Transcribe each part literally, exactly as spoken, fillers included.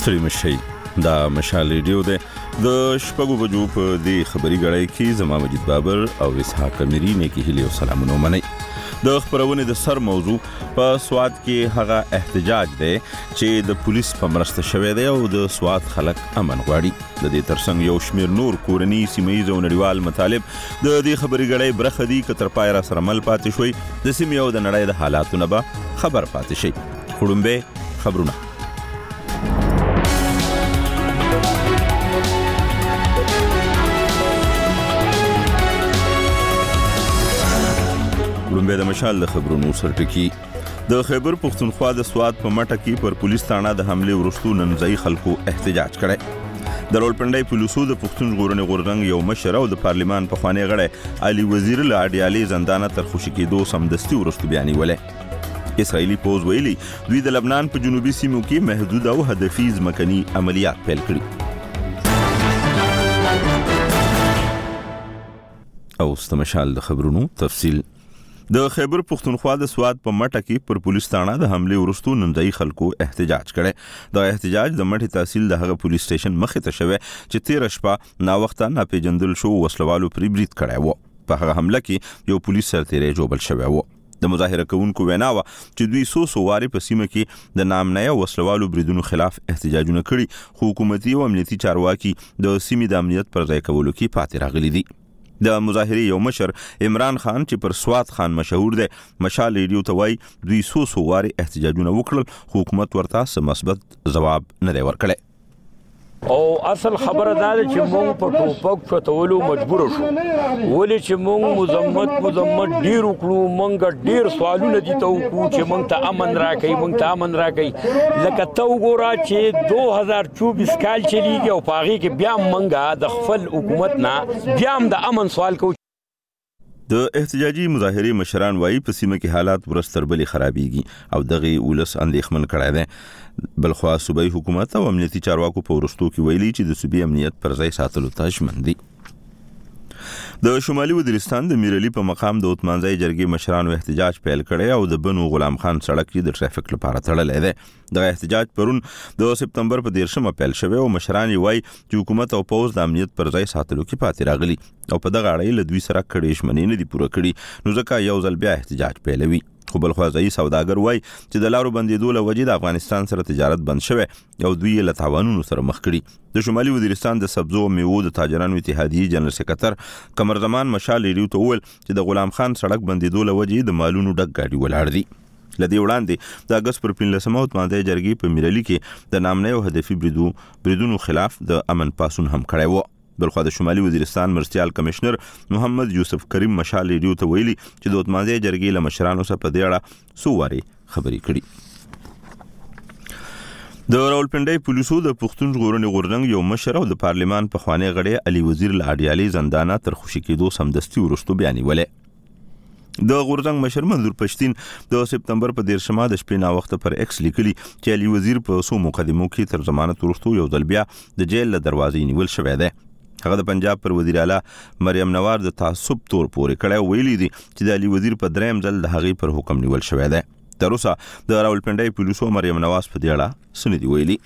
ستړي مشئ دا مشال ریډیو دی د شپږو بجو په دې خبري غړی کې زما مجید بابر او اسحاق اميري نیکی هلي او سلامونه منئ. د خبرونې د سر موضوع په سواد کې هغه احتجاج دی چې د پولیس په مرسته شوی دی او د سواد خلک امن غواړي. د دې ترڅنګ یو شمیر نور کورني سیمه‌ییز او نړیوال مطالب د دې خبري غړی برخه دي که تر پای را سره مل پاتې شوي د سیمې او د نړۍ د حالاتو نه به خبر پاتې شي. خړومبه خبرونه لومبه د مشال د خبرونو سرټکی. د خیبر پختونخوا د سواد په مټه کې پر پولیس تاڼه د حمله ورستو ننځای خلکو احتجاج کړي. د رولپنډای پولیسو د پختون ژغورنې غورځنګ یو مشر او د پارلیمان په خوانی غړی علي وزیر له اډیالي زندانه تر خوشی کېدو سمدستي ورستو بیانولې. اسرائیلي پوز ویلي دوی د لبنان په جنوبي سیمو کې محدود او هدفي ځمکني عملیات پیل کړي. او ستمشال د خبرونو تفصیل. د خیبر پختونخوا د سواد په مټه کې پر پولیس تاڼه د حمله ورستو ننځای خلکو احتجاج کړي. د احتجاج د مټي تحصیل د هغه پولیس سټیشن مخې ته شوه چې تیر شپه نا وخته ناپېژندل شو وسلوالو پرې برید کړی و. په هغه حمله کې یو پولیس سرتیری جوړل شوی و. د مظاهره کوونکو وینا و چې دوی سو سو واري په سیمه کې د نامنیا وسلوالو بریدونو خلاف احتجاجونه کړي. حکومتي او امنیتي چارواکي د سیمې د امنیت پر ځای کولو کې پاتې راغلي دي. د مظاهره یو مشر عمران خان چې پر سواد خان مشهور دی مشال ریډیو ته وایي دوی سو سو واري احتجاجونه وکړل حکومت ورته څه مثبت ځواب نه دی ورکړی. او اصل خبره دا ده چې مونږ په ټوپک چتولو مجبور شو ولې چې مونږ مزمت مزمت ډیر وکړو مونږ ډیر سوالونه دي ته وکړو چې مونږ ته امن راکړي مونږ ته امن راکړي لکه ته وګوره چې دو هزار چوبیس کال چلیږي او په هغې کې بیا مونږ د خپل حکومت نه بیا هم د امن سوال کوو. د احتجاجي مظاهره مشران وایي په سیمه کې حالات ورستربلي خرابېږي او دغه ولس اندېښمن کړی دی. بلخوا صوبایي حکومت او امنیتي چارواکو په ورستو کې ویلي چې د صوبې امنیت پر ځای ساتلو ته ژمن دي. د شمالي وزیرستان د میرلی په مقام د اوتمانځای جرګې مشرانو احتجاج پیل کړی او د بنو غلام خان سړک کې د ټریفیک لپاره تړلی دی. دغه احتجاج پرون د سپتمبر په دیرشمه پیل شوی او مشران یې وایي چې حکومت او پوز د امنیت پر ځای ساتلو کې پاتې راغلي او په دغه اړه له دوی سره کړي ژمنې نه دي پوره کړي نو ځکه یو ځل بیا احتجاج پیلوي. خو بلخوا ځایي سوداګر وایي چې د لارو بندېدو له وجې د افغانستان سره تجارت بند شوی او دوی یې له تاوانونو سره مخ کړي. د شمالي وزیرستان د سبزو او میوو د تاجرانو اتحادیې جنرال سکرټر قمر زمان مشال ریډیو ته وویل چې د غلام خان سړک بندېدو له وجې د مالونو ډک ګاډي ولاړ دي. لدې وړاندې د اګست پر پنځلسمه اوتمانځای جرګې په میرلی کې د نامنۍ او هدفي بریدو بریدونو خلاف د امن پاسون هم کړی و. بلخوا د شمالي وزیرستان مرستیال کمشنر محمد یوسف کریم مشال ریډیو ته ویلي چې د اوتمانځای جرګې له مشرانو سره په دې اړه څو وارې خبرې کړي. د راولپنډای پولیسو د پښتون ژغورنې غورځنګ یو مشر او د پارلیمان په خوانی غړی علي وزیر له اډیالي زندانه تر خوشی کېدو سمدستي ورستو بیانولې. د غورځنګ مشر منظور پښتين د سپتمبر په دیرشمه د شپې نا وخت پر ایکس لیکلي چې علي وزیر په سو مقدمو کې تر ضمانت ورستو یو ځل بیا د جیل له دروازې نیول شوی دی. هغه د پنجاب پر وزیر اعلی مریم نواز د تعصب تور پورې کړه ویلي دي چې د علي وزیر په دریم ځل د هغې پر حکم نیول شوی دی. تر اوسه د راولپنډای پولیسو مریم نواز په دې اړه څه نه دي ویلي.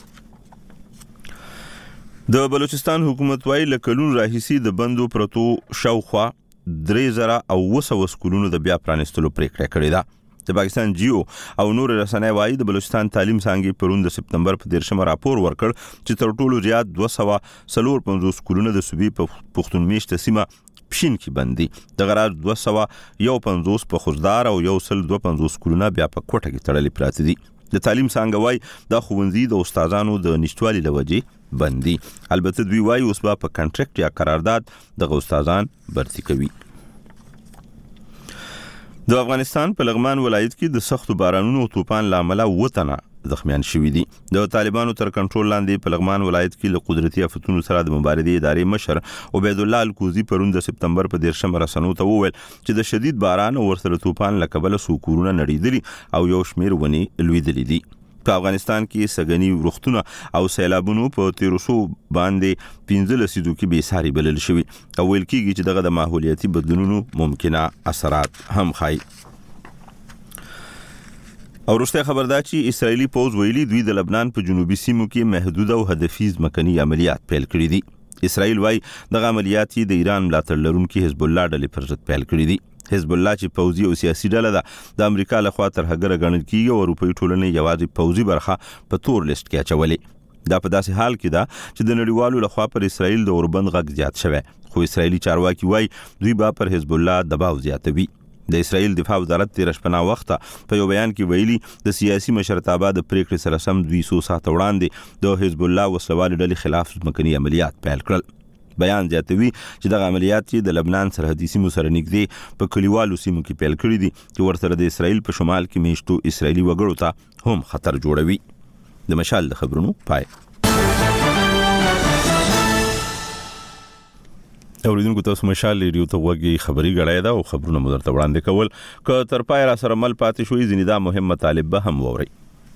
د بلوچستان حکومت وایي له کلونو راهیسې د بندو پرتو شاوخوا درې زره او اوه سوه سکولونو د بیا پرانیستلو پریکړه کړې ده. د پاکستان جیو او نور رسنۍ وایي د بلوچستان تعلیم څانګې پرون د سپتمبر په دیرشمه راپور ورکړ چې تر ټولو زیات دوه سوه څلور پنځوس سکولونه د صوبې په پښتون میشته سیمه پښین کې بند دي. دغه راز دوه سوه یو پنځوس په خوزدار او یو سل دوه پنځوس سکولونه بیا په کوټه کې تړلي پراته دي. د تعلیم څانګه وایي دا ښوونځي د استادانو د نشتوالي له وجې بند دي. البته دوی وایي اوس به په کنټریکټ یا قرارداد دغه استادان برتي کوي. د افغانستان په لغمان ولایت کې د سختو بارانونو او طوفان لامل وطنه زخمیان شوي دي. د طالبانو تر کنټرول لاندې په لغمان ولایت کې له قدرتي آفتونو سره د مبارزې ادارې مشر عبید الله الکوزي پرون د سپتمبر په دیرشمه رسنیو ته وویل چې د شدید باران او ورسره طوفان له کبله څو کورونه نړېدلي او یو شمېر ونې لوېدلي دي. په افغانستان کې سګنی وروختونه او سیلابونو په تیرو سو باندې پنځه لسیدو کې بې ساري بلل شوي او ویل کېږي چې دغه د ماحولیاتي بدلونونو ممکنه اثرات هم ښایي. او وروسته خبر دا چې اسرایلی پوز ویلي دوی د لبنان په جنوبي سیمو کې محدود او هدفي ځمکني عملیات پیل کړي دي. اسرایل وايي دغه عملیات د ایران ملاتړ لرونکي حزب الله ډلې پر ضد پیل کړي دي. حزب الله چې پوځي او سیاسي ډله ده د امریکا لخوا تر هغه ګڼل کیږي او اروپایي ټولنې یوازې پوځي برخه په تور لیست کې اچولې. دا په داسې حال کې ده چې د نړیوالو لخوا پر اسرایل د اوربند غږ زیات شوی، خو اسرایلی چارواکي وايي دوی به پر حزب الله دباو زیاتوي. د اسرایل دفاع وزارت تیر شپه وخت په یو بیان کې ویلي د سیاسي مشرتابه د پریکړې سره سم دوه سوه ساعت وړاندې د حزب الله وسلوال ډلې خلاف ځمکني عملیات پیل کړل. بیان زیاتوي چې دغه عملیات د لبنان سرحدي سیمو سره نږدې په کلیوالو سیمو کې پیل کړي دي چې ورته د اسرایل په شمال کې میشتو اسرایلی وګړو ته هم خطر جوړوي. د مشال د خبرونو پای. اوریدونکو تاسو مشال ریډیو ته وګورئ، خبري غړای دا او خبرونه مو درته وړاندې کول. که تر پای را سره مل پاتې شوي ځینې دا مهم مطالب به هم ووري.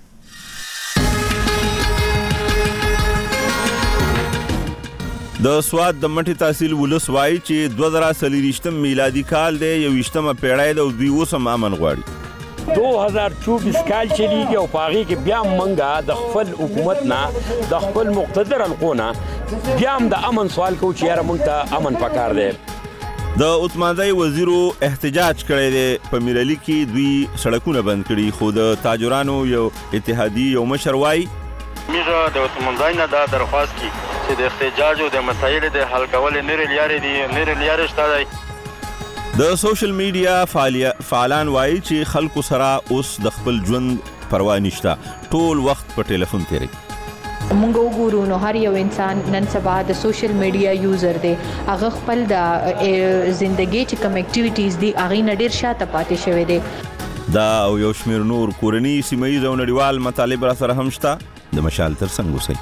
د سواد د مټي تحصیل ولس وایي چې دوه زره څلوېښتم میلادي کال دی، یوویشتمه پیړۍ ده او دوی اوس هم امن غواړي. دو هزار چوبیس کال چلیږي او په هغې کې بیا هم موږ د خپل حکومت نه د خپل مقتدر حلقو نه بیا هم د امن سوال کوو چې یاره موږ ته امن پکار دی. د عثمانزی وزیرو احتجاج کړی دی، په میرعلي کې دوی سړکونه بند کړي، خو د تاجرانو یو اتحادي یو مشر وایي موږ د عثمانزی نه دا درخواست کی چې د احتجاج او د مسایلو د حل کول نړۍ لارې دي نړۍ لارې شته دی. د سوشل میډیا فعالان وایي چې خلکو سره اوس د خپل ژوند پروا نشته، ټول وخت په ټلیفون تیری. مونږ وګورو نو هر یو انسان نن سبا د سوشل میډیا یوزر دی، هغه خپل د زندګۍ چې کوم اکټیویټیز دي هغې نه ډېر شاته پاتې شوی دی. دا او یو شمېر نور کورني سیمه ییز او نړیوال مطالب را سره هم شته. د مشال تر څنګ اوسئ.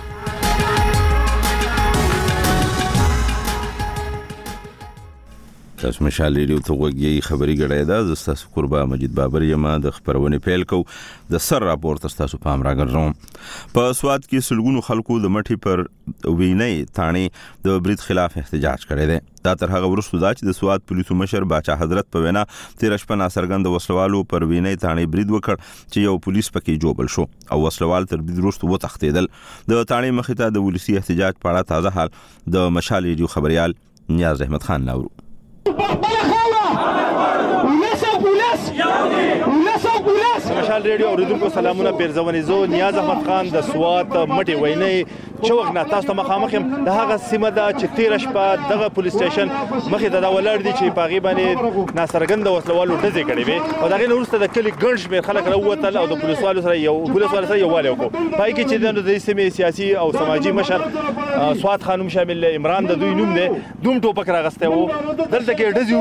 تاسو مشال ریډیو ته وګورئ، خبري غړای دا زه ستاسو قربا مجید بابر یم. د خبرونې پیل کو د سر راپورټ تاسو پام راګرځوم. په سواد کې سلګونو خلکو د مټي پر وینې تانې د برید خلاف احتجاج کړی دی. دا تر هغه وروسته دا چې د سواد پولیسو مشر باچا حضرت په وینا تیر شپه ناڅرګند وسلوالو پر وینې تانې برید وکړ چې یو پولیس پکې جوبل شو او وسلوال تر برید وروسته وتښتېدل. د تانې مخې ته د ولسي احتجاج په اړه تازه حال د مشال ریډیو خبريال نیاز احمد خان ناورو. مشال ریډیو اوریدونکو سلامونه، پیرزونی زو نیاز احمد خان د سوات مټي وینې چوغ نه تاسو ته مخامخ يم. د هغه سیمه ده چې تیر شپه دغه پولیس سټیشن مخې ته دا ولاړ دي چې پاغي باندې ناڅرګند وسلوالو ډزې کړې وي او دغه نه وروسته د کلی ګڼ شمېر خلک راووتل او د پولیسوالو سره یو پولیسوالو سره یووالی وکړو. پای کې چې د دې سیمې سیاسي او سماجي مشر سواد خانم شامل عمران د دوی نوم دی، دوم ټوپک راغستی و. دلته کې ډزې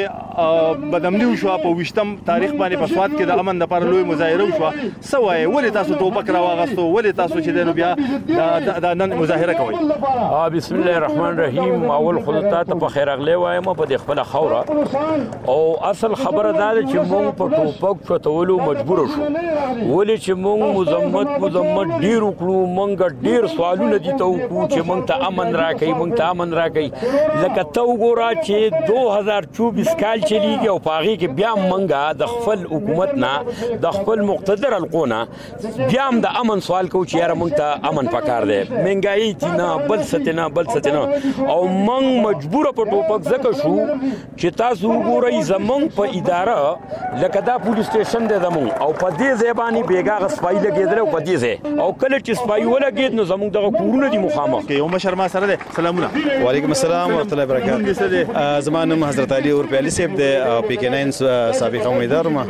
وشوې، بدامني وشوه. په ویشتم تاریخ باندې په سواد کې د امن لپاره لوی مظاهره وشوه. څه وایې، ولې تاسو ټوپک راواغستو، ولې تاسو چې دی نو بیا د نن مظاهره کوي؟ بسم الله الرحمن الرحیم. اول خو ته په خیر اغلی وایم په دې خپله خوره او اصل خبره دا ده چې موږ په ټوپک چتولو مجبور شو، ولې چې موږ مزمت مزمت ډیر وکړو، موږ ډیر سوالونه دي ته وکړو چې موږ ته امن راکړي، موږ ته امن راکړي. لکه ته وګوره چې دو هزار چوبیس کال چلیږي او په هغې کې بیا هم موږ د خپل حکومت نه د خپل مقتدر حلقو نه بیا هم د امن سوال کوو چې یاره موږ ته امن پکار دی. مهنګایي نه بل څه نه بل څه نه او موږ مجبوره په ټوپک ځکه شو چې تاسو وګورئ زموږ په اداره لکه دا پولیس سټیشن دی زموږ او په دې ځای باندې بېګا هغه سپایي لګېدلی او په دې ځای او کله چې سپایي ولګېد نو زموږ دغه کورونه دي مخامخ. یو مشر ما سره دی. سلامونه. وعلیکم السلام ورحمۃ اللہ وبرکاتہ. زما نوم حضرت علي اور پیالي صاحب دی او پی کې ناین سابق امیدوار ما.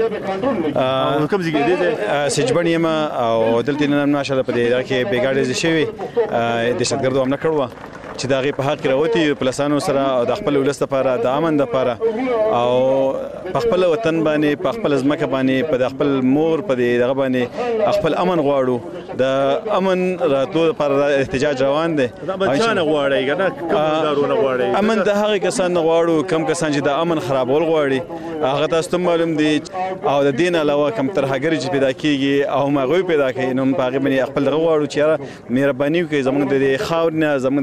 کوم ځای کې دی؟ سجبن یم او دلته نن ماشاءالله په دې کې بیګاډې شوی د شتګردو هم نه کړو چې دا غي په حق راوتی پلسانو سره او د خپل ولست لپاره د امن لپاره او په خپل وطن باندې په خپل ځمکه باندې په خپل مور په دغه باندې خپل امن غواړو. د امن راتلو لپاره احتجاج روان دی. دا بچانه غواړي کنه کوم دارونه غواړي؟ امن د هغه کسان غواړو کم کسان چې د امن خرابول غواړي. هغه تاسو ته معلوم دي او د دین علاوه کم ترهګری چې پیدا کیږي او مغوي پیدا کوي نو په هغه باندې خپل غواړو چې مهرباني وکړي زموږ د خاور نه زموږ دغه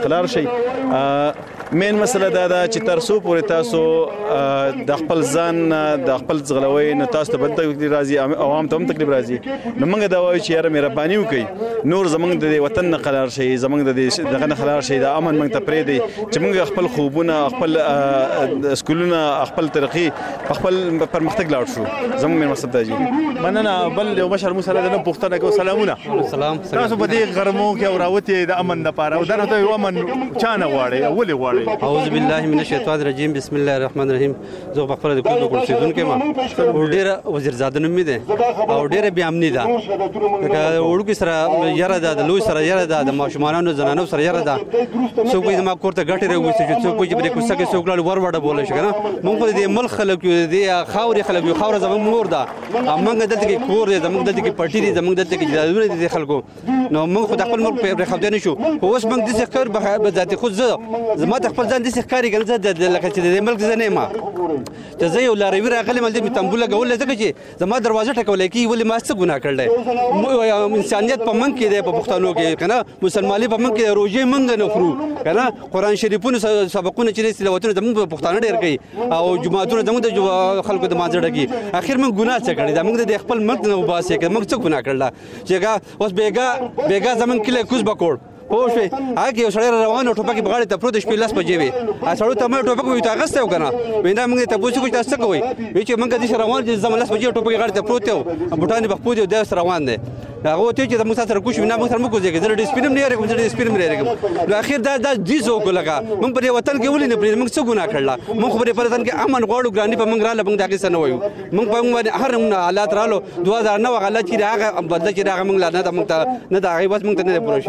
خلار شي. مین مسله دا ده چې تر څو پورې تاسو د خپل ځان د خپل ځغلوي نه تاسو ته بل تکلیف راځي عوام ته هم تکلیف راځي نو موږ دا وایو چې یاره مهرباني وکړئ نور زموږ د وطن نه قرار شي زموږ د دغه نه قرار شي د امن موږ ته پرې دی چې موږ خپل خوبونه خپل سکولونه خپل ترقی خپل پرمختګ لاړ شو زموږ مې مقصد دی. مننه. بل یو مشر موسی له نه پوښتنه کوي. سلامونه. سلام. تاسو په دې غرمو کې او راوته د امن لپاره او درته یو امن چانه غواړي او ولې غواړي؟ اعوذ بالله من الشیطان الرجیم بسم الله الرحمن الرحیم. زه په خپل د کوم کوم سیدون کې ما او ډېر وزیرزاده نوم دی او ډېر بیا امني ده وړو کې سره یاره ده د لوی سره یاره ده د ماشومانو زنانو سره یاره ده څوک یې ما کوړه ګټه راوځي چې څوک یې بری کوڅه کې څوک ور وړه بوله شي کنه مونږ په دې ملک خلک یو دې خاوري خلک یو خاور زموږ مور ده امنګ دلته کې کور دی زموږ دلته کې پټی دی زموږ دلته کې جادونه دي خلکو نو موږ خو د خپل ملک په خبرې نه شو اوس موږ د ذکر به ذاتي خود زه زما ته خپل ځان د ښکاری ګل زه لکه چې د ملک زنه ما ته زه یو لاروی راغلی مل د تنبول غول ځکه چې زما دروازه ټکولې کی ولې ما څه ګناه کړل انسانيت په من کې دی په پښتنو کې کنه مسلمانۍ په من کې روزي منګ نه خورو کنه قران شریفونو سبقونه چې تلاوتونه زموږ په پښتانه ډېر کوي او جمعهتونه زموږ د خلکو د مازړه کې اخر موږ ګناه څه کړی دا موږ د خپل ملک نه وباسي که موږ څه ګناه کړل چې اوس بیګا بیګا زمون کله کوز بکوړ پوه شوې هغه یو سړی روان ټوپک په غاړه ته پروت شپې لاس بجې وي ا سړی ته مې ټوپک وي تا غسته وکنه ویندا موږ ته پوښتنه کوي تاسو کوي چې موږ د روان د زمون لاس بجې ټوپک غاړه ته پروت یو بوټان په خپل د روان دي هغه ته چې موږ سره کوښښ نه موږ سره موږ ځګه زړه ډیسپلین نه لري زړه ډیسپلین نه لري نو اخر دا د دې زو کو لگا موږ په وطن کې ولې نه پرې موږ څه ګناه کړل موږ په وطن کې امن غواړو ګرانی په موږ را لبنګ دغه سره وایو موږ په موږ هر حالات رالو دوه هزار نو غلط چې هغه بدل چې هغه موږ نه د موږ نه د هغه بس موږ ته نه پوره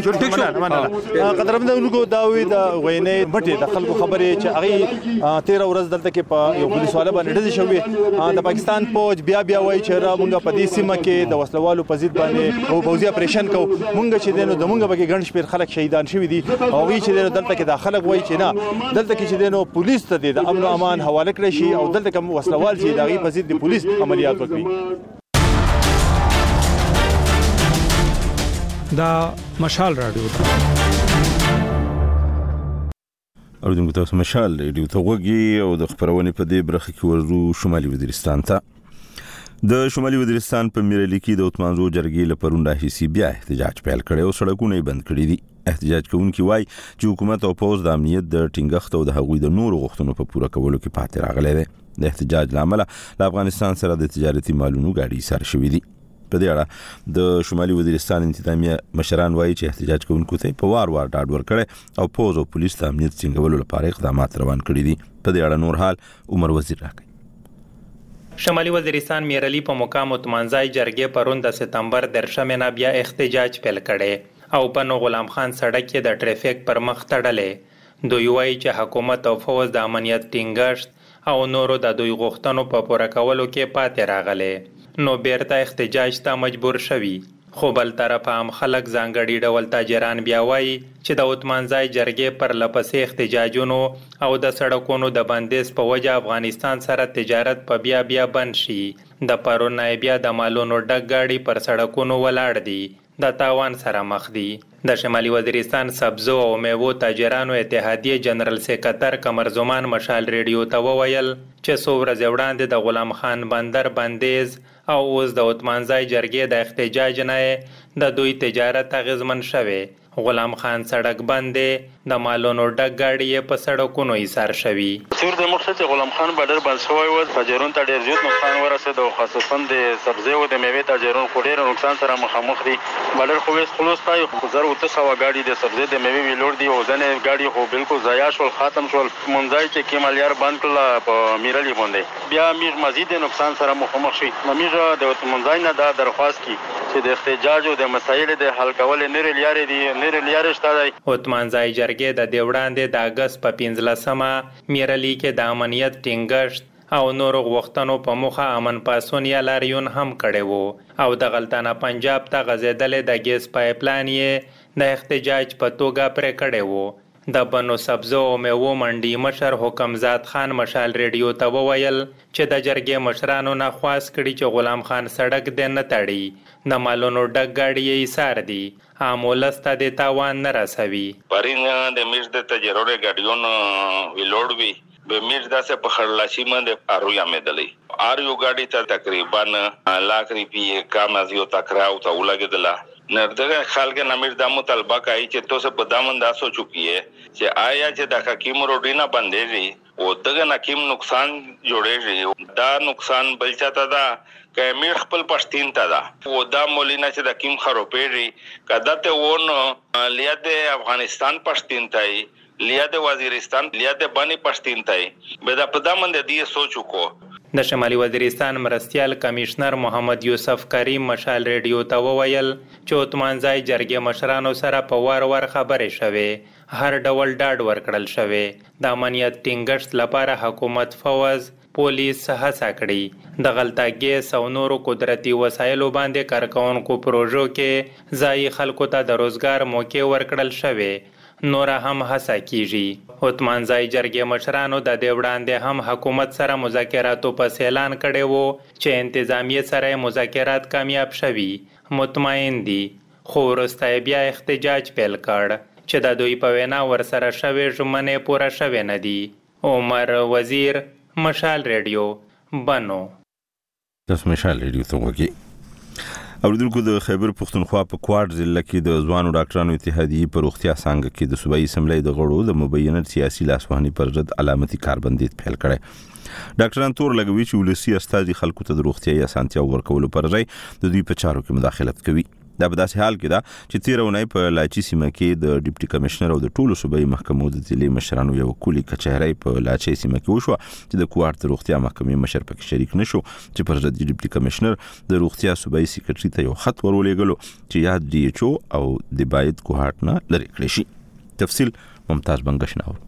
شي قدرمنونکو دا وی د وینې مټي د خلکو خبرې چې هغه تیرا ورځ دلته کې په یو پولیس والا باندې ډزې شوې د پاکستان فوج بیا بیا وایي چې را موږ په دې سیمه کې د وسلوالو په ضد باندې او پوځي اپریشن کو مونږ چې دینو د مونږ بګي ګڼ شپیر خلک شهیدان شوي دي او وی چې دینو دلته کې د خلک وایي چې نه دلته کې چې دینو پولیس ته د امن او امان حواله کړی شي او دلته کوم وسلوال چې دغه په ضد د پولیس عملیات وکړي. دا مشال رادیو اوریدونکو تاسو مشال رادیو ته وګورئ او د خبرونه په دې برخه کې ورزو شمالي وزیرستان ته. د شمالي وزیرستان په میرلی کې د اتمانزو جرګې لپاره راهیسي بیا احتجاج پیل کړي او سړکونه بند کړي دي. احتجاج کوونکي وایي چې حکومت او پوز د امنیت د ټینګښت او د هغوی د نورو غوښتنو په پوره کولو کې پاتې راغلي دي. د احتجاج لامل له افغانستان سره د تجارتي مالونو غاډي سره شوې دي. په دې اړه د شمالي وزیرستان انتظامیه مشران وایي چې احتجاج کوونکو ته په وار وار ډاډ ورکړي او پوز او پولیس د امنیت څنګهولو لپاره اقدامات روان کړي دي. په دې اړه نور حال عمر وزیر راکړي. شمالي وزیرستان میرلی په مقام اتمانځای جرګې پرون د سپتمبر درشمه نه بیا احتجاج پیل کړي او په نو غلام خان سړک کې د ټریفیک پر مخ تړلې. دوی وایي چې حکومت او فوز د امنیت ټینګښت او نورو د دوی غوښتنو په پوره کولو کې پاتې راغلي نو بیرته احتجاج ته مجبور شوي. خو بل طرف هم خلک ځانګړي ډول تاجران بیا وایي چې د اتمانځای جرګې پر لپسې احتجاجونو او د سړکونو د بندیز په وجه افغانستان سره تجارت په بیا بیا بند شي. د پرون بیا د مالونو ډک گاډي پر سړکونو ولاړ دي د تاوان سره مخ دي. د شمالي وزیرستان سبزو او میوو تاجرانو اتحادیه جنرال سیکرټر قمر زمان مشال ریډیو ته وویل چې څو ورځې وړاندې د غلام خان بندر بندیز او اوس د اتمانځای جرګې د احتجاج نه د دوی تجارت اغیزمن شوی. غلام خان سړک باندې د مالونو ډک گاډي په سړکونو ایثار شوی. سور د مخصوص غلام خان بادر بند شوی و تاجرون ته ډیر زیات نقصان ورسید او خاصتا د سبزی او د میوه تاجرون خو ډیر نقصان سره مخامخ دي. بادر خو وس خلاص پای خو زر او تاسو گاډي د سبزی د میوه ویلور دی او ځنه گاډي خو بالکل ضایع شول ختم شول. منځای چې کیمالیار بند کړل په میرلی باندې بیا میر مزید نقصان سره مخامخ شي. ممیره د منځای نه دا درخواست کی چې د احتجاج او د مسایل د حل کول نه لري دي اتمانځای جرګې د دې وړاندې د اګست په پنځلسمه میرلی کې د امنیت ټینګښت او نورو غوښتنو په موخه امن پاسون یا لاریون هم کړی وو او د غلطانه پنجاب ته غځېدلې د ګیس پایپ لاین یې د احتجاج په توګه پرې کړی وو. د بنو سبزو او میوو منډي مشر حکمزاد خان مشال ریډیو ته وویل چې د جرګې مشرانو نه خواست کړي چې غلام خان سړک دې نه تړي، د مالونو ډک ګاډي یې ایثار دي، عام ولس ته د تاوان نه رسوي. پرین د میز د تجربه ګاډیون ویلوړ وی به میز داسې په خړلاشي باندې ارویا مېدلې ار یو ګاډي ته تقریبا لاک روپیه کم از یو تکراو ته ولګیدله. نردغه خلک نامیر د مطالبه کوي چې تاسو په دامن دا سوچو کیه چې آیا چې د حکیم روډینا باندې او دغه نکیم نقصان جوړېږي، دا نقصان بل چاته دا کمیر خپل پښتین ته دا او دا مولینا چې د کیم خروپېږي کدا ته ون لیاد افغانستان پښتین ته لیاد وزیرستان لیاد بانی پښتین ته به دا په دامن د دې سوچو کو. د شمالي وزیرستان مرستیال کمشنر محمد یوسف کریم مشال ریډیو ته وویل چې عثمانزای جرګې مشرانو سره په وار وار خبرې شوې، هر ډول ډاډ ورکړل شوې، د امنیت ټینګښت لپاره حکومت فوز پولیس هڅه کړې، د غلطه ګیس او نورو قدرتي وسایلو باندې کارکونکو پروژو کې ځایي خلکو ته د روزګار موقع ورکړل شوې، نور هم هڅه کیږي. عثمانزای جرګې مشرانو د دې وړاندې هم حکومت سره مذاکراتو په اعلان کړی وو چې انتظامیه سره مذاکرات کامیاب شوي، مطمئن دي، خو وروسته بیا احتجاج پیل کړ چې د دوی په وینا ورسره شوې ژمنې پوره شوې نه دي. عمر وزیر، مشال ریډیو، بنو. تاسو مشال ریډیو ته وګورئ. اوریدونکو د خیبر پښتونخوا په کوټ ضلع کې د ځوانو ډاکټرانو اتحادیې په روغتیا څنګه کې د صوبایي اسمبلی د غړو د مبینه سیاسي لاسوهنې پر ضد علامتي کاربندید پیل کړی. ډاکټران تور لګوي چې ولسی استازي خلکو ته د روغتیايي اسانتیا ورکولو پر ځای د دوی په چارو کې مداخلت کوي. دا په داسې حال کې ده چې تیر اونۍ په لاچي سیمه کې د ډیپټي کمشنر او د ټولو صوبایي محکمو د ضلعي مشرانو یو کلي کچهرۍ په لاچي سیمه کې وشوه چې د کوټ د روغتیا محکمې مشر پکې شریک نشو، چې پر ضد ډیپټي کمشنر د روغتیا صوبایي سکرټري ته یو خط ورولېږلو چې یا ډي ایچ او او د باید کوټ نه لري کړی شي. تفصیل ممتاز بنگشناور.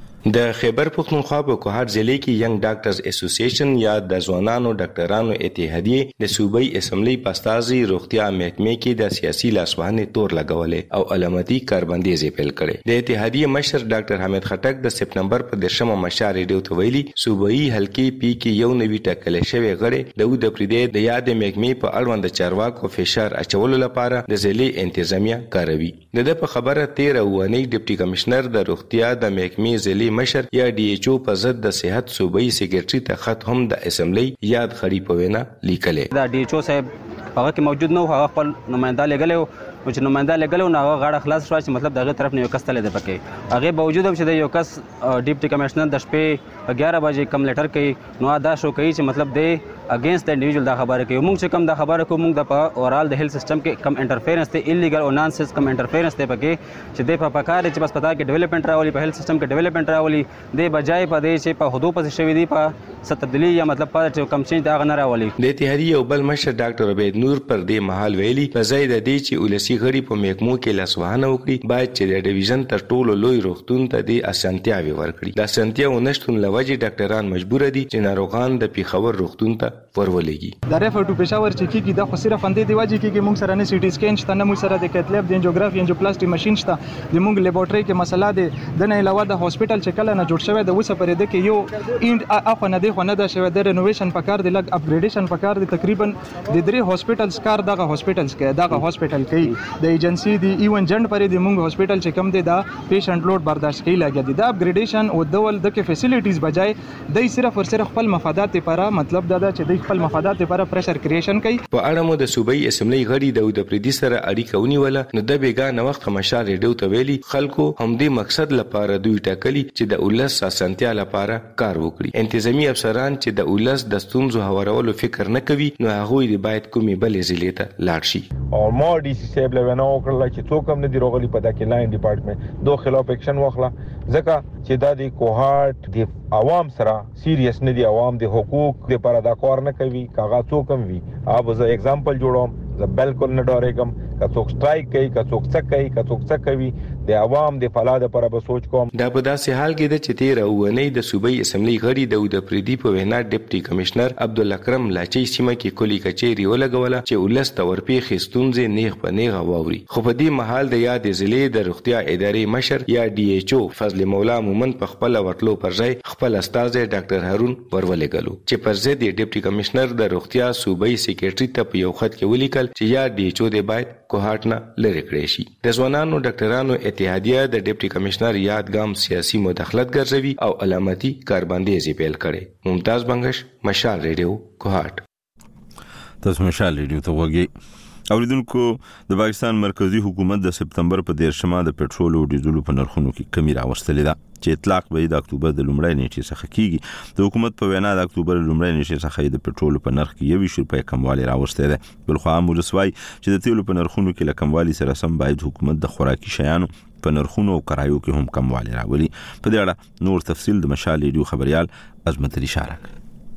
د خیبر پښتونخوا په کوهات ضلع کې ینګ ډاکټرز اسوسییشن یا د ځوانانو ډاکټرانو اتحادیې د صوبایي اسمبلی پاستازي روغتیا محکمې کې د سیاسي لاسوهنې تور لګولې او علامتي کاربندیز پیل کړي. د اتحادیې مشر ډاکټر حمید خټک د سپتمبر په دیرشمه مشال ریډیو ته ویلي صوبایي حلقې پی کې یو نوی ټاکل شوی غړی د د پردې د یاد محکمې په اړوند چارواکو فشار اچولو لپاره د ضلع انتظامیه کاروي. د په خبره تیر ونی ډیپټي کمشنر د روغتیا د محکمې ضلع مشر یا ډي ایچ او په ضد د صحت صوبایي سکرټري ته خط هم د اسمبلی یاد خړی په وینا لیکلې. دا ډي ایچ او صاحب هغه کې موجود نه و، هغه خپل نمائنده لګلو او چې نمائنده لګلو نه هغه غاړه خلاص شو چې مطلب دغه طرف نه یو کس تل د پکې هغه باوجود هم چې د یو کس ډیپټي کمشنر د شپې اګیارہ بجې کم لیټر کوي نو دا شو کوي چې مطلب د اگینست د انډیویډوال دا خبره کوي. موږ چې کم دا خبره کوو موږ د اورال د هیلث سیستم کې کم انټرفیرنس ته ایلیګل او نان سیس کم انټرفیرنس ته پکې چې د په پکار چې بس پتا کې ډیولپمنٹ راولي په هیلث سیستم کې ډیولپمنٹ راولي د بجای په دې چې په هدو پس شوی دی په ستبدلی یا مطلب په کم چینج دا غنه راولي. د اتحادیې او بل مشر ډاکټر عبید نور پر دې محل ویلي په ځای د دې چې ولسی غړي په محکمو کې لاسوهنه وکړي باید چې د ډیویژن تر ټولو لوی روغتون ته د اسانتیاوي ورکړي. د اسانتیا ونشتون لوجه ډاکټران مجبور دي چې ناروغان د پیښور روغتون ته ورولېږي. د ریفر ټو پېښور چې کیږي د خو صرف اندې دی واجی کیږي موږ سره نه سی ټي سکین شته نه موږ سره د کتلب د انجیوګرافي انجیوپلاسټي ماشين شته د موږ لیبارټري کې مسله ده د نه علاوه د هاسپټل چې کله نه جوړ شوی د وسه پرې د کې یو اینډ اخو نه دی خو نه دا شوی د رینوویشن پکار دی لګ اپګریډیشن پکار دی تقریبا د درې هاسپټلز کار دغه هاسپټلز کې دغه هاسپټل کې د ایجنسی دی ایون جند پرې د موږ هاسپټل چې کم دی دا پیشنټ لوډ برداشت کوي لګي دی دا اپګریډیشن او دول د کې فیسیلیټیز بجای د صرف ور صرف خپل مفادات لپاره مطلب دا چې د خپل مفادات لپاره پریشر کریشن کوي. په اړه مو د صوبایي اسمبلی غړي د د پردي سره اړیکه ونیوله نو د بیګا وخت مشال ریډیو ته ویلي خلکو هم دې مقصد لپاره دوی ټاکلي چې د اولس اسانتیا لپاره کار وکړي. انتظامی افسران چې د اولس د ستونزو هوارولو فکر نه کوي نو هغه دې باید کومي بلې ضلع ته لاړ شي. او ما ډي سي صاحب له وینا وکړه چې څوک هم نه دی راغلي په دغه لاین ډپارټمنټ دوه خلاف اکشن واخله ځکه چې دا د کوهات د عوام سره سیریس نه دي، عوام د حقوق لپاره دا کار نه کوي. کاغذ څوک هم وي اوب زه اگزامپل جوړوم زه بالکل نه ډارېږم که څوک سټرایک کوي که څوک څه کوي که څوک څه کوي د عوام د فلاح لپاره به سوچ کوم. دا په داسې حال کې د چې تیر اونۍ د صوبایي اسمبلی غړي داود افریدي په وینا ډیپټي کمشنر عبدالاکرم لاچي سیمه کې کلی کچېری ولګوله چې ولس تورپی خستونځ نیغ په نیغ واوري. خو په دې محل د یاد ضلع د روغتیا ادارې مشر یا ډي ایچ او فضل مولا مومن په خپل ورتلو پر ځای خپل استاد ډاکټر هارون ورولېګلو چې پر ضد ډیپټي کمشنر د روغتیا صوبایي سیکریټري ته په یو خط کې ولیکل چې یا ډي ایچ او د باید کوهاټ نه لرې کړی شي. د ځوانانو ډاکټرانو اتحادیه د ډیپټي کمشنر یادګام سیاسي مداخلت ګرځوي او علامتي کاربندیزي پیل کړي. ممتاز بنگش، مشال ریډیو، کوهاټ. تاسو مشال ریډیو ته وګورئ. اوریدونکو د پاکستان مرکزی حکومت د سپتمبر په دیرشمه د پټرول او ډیزلو په نرخونو کې کمی راوستلې ده چې اطلاق به د اکتوبر د لومړۍ نیټې څخه کیږي. د حکومت په وینا د اکتوبر لومړۍ نیټې څخه د پټرول په نرخ کې یو شل په کموالی راوستل ده. بلخو امولسوي چې د تیلو په نرخونو کې لکموالی سره سم باید حکومت د خوراکي شیانو په نرخونو او کرایو کې هم کموالی راولي. په دې اړه نور تفصیل د مشال ریډیو خبريال عظمت علي شارک.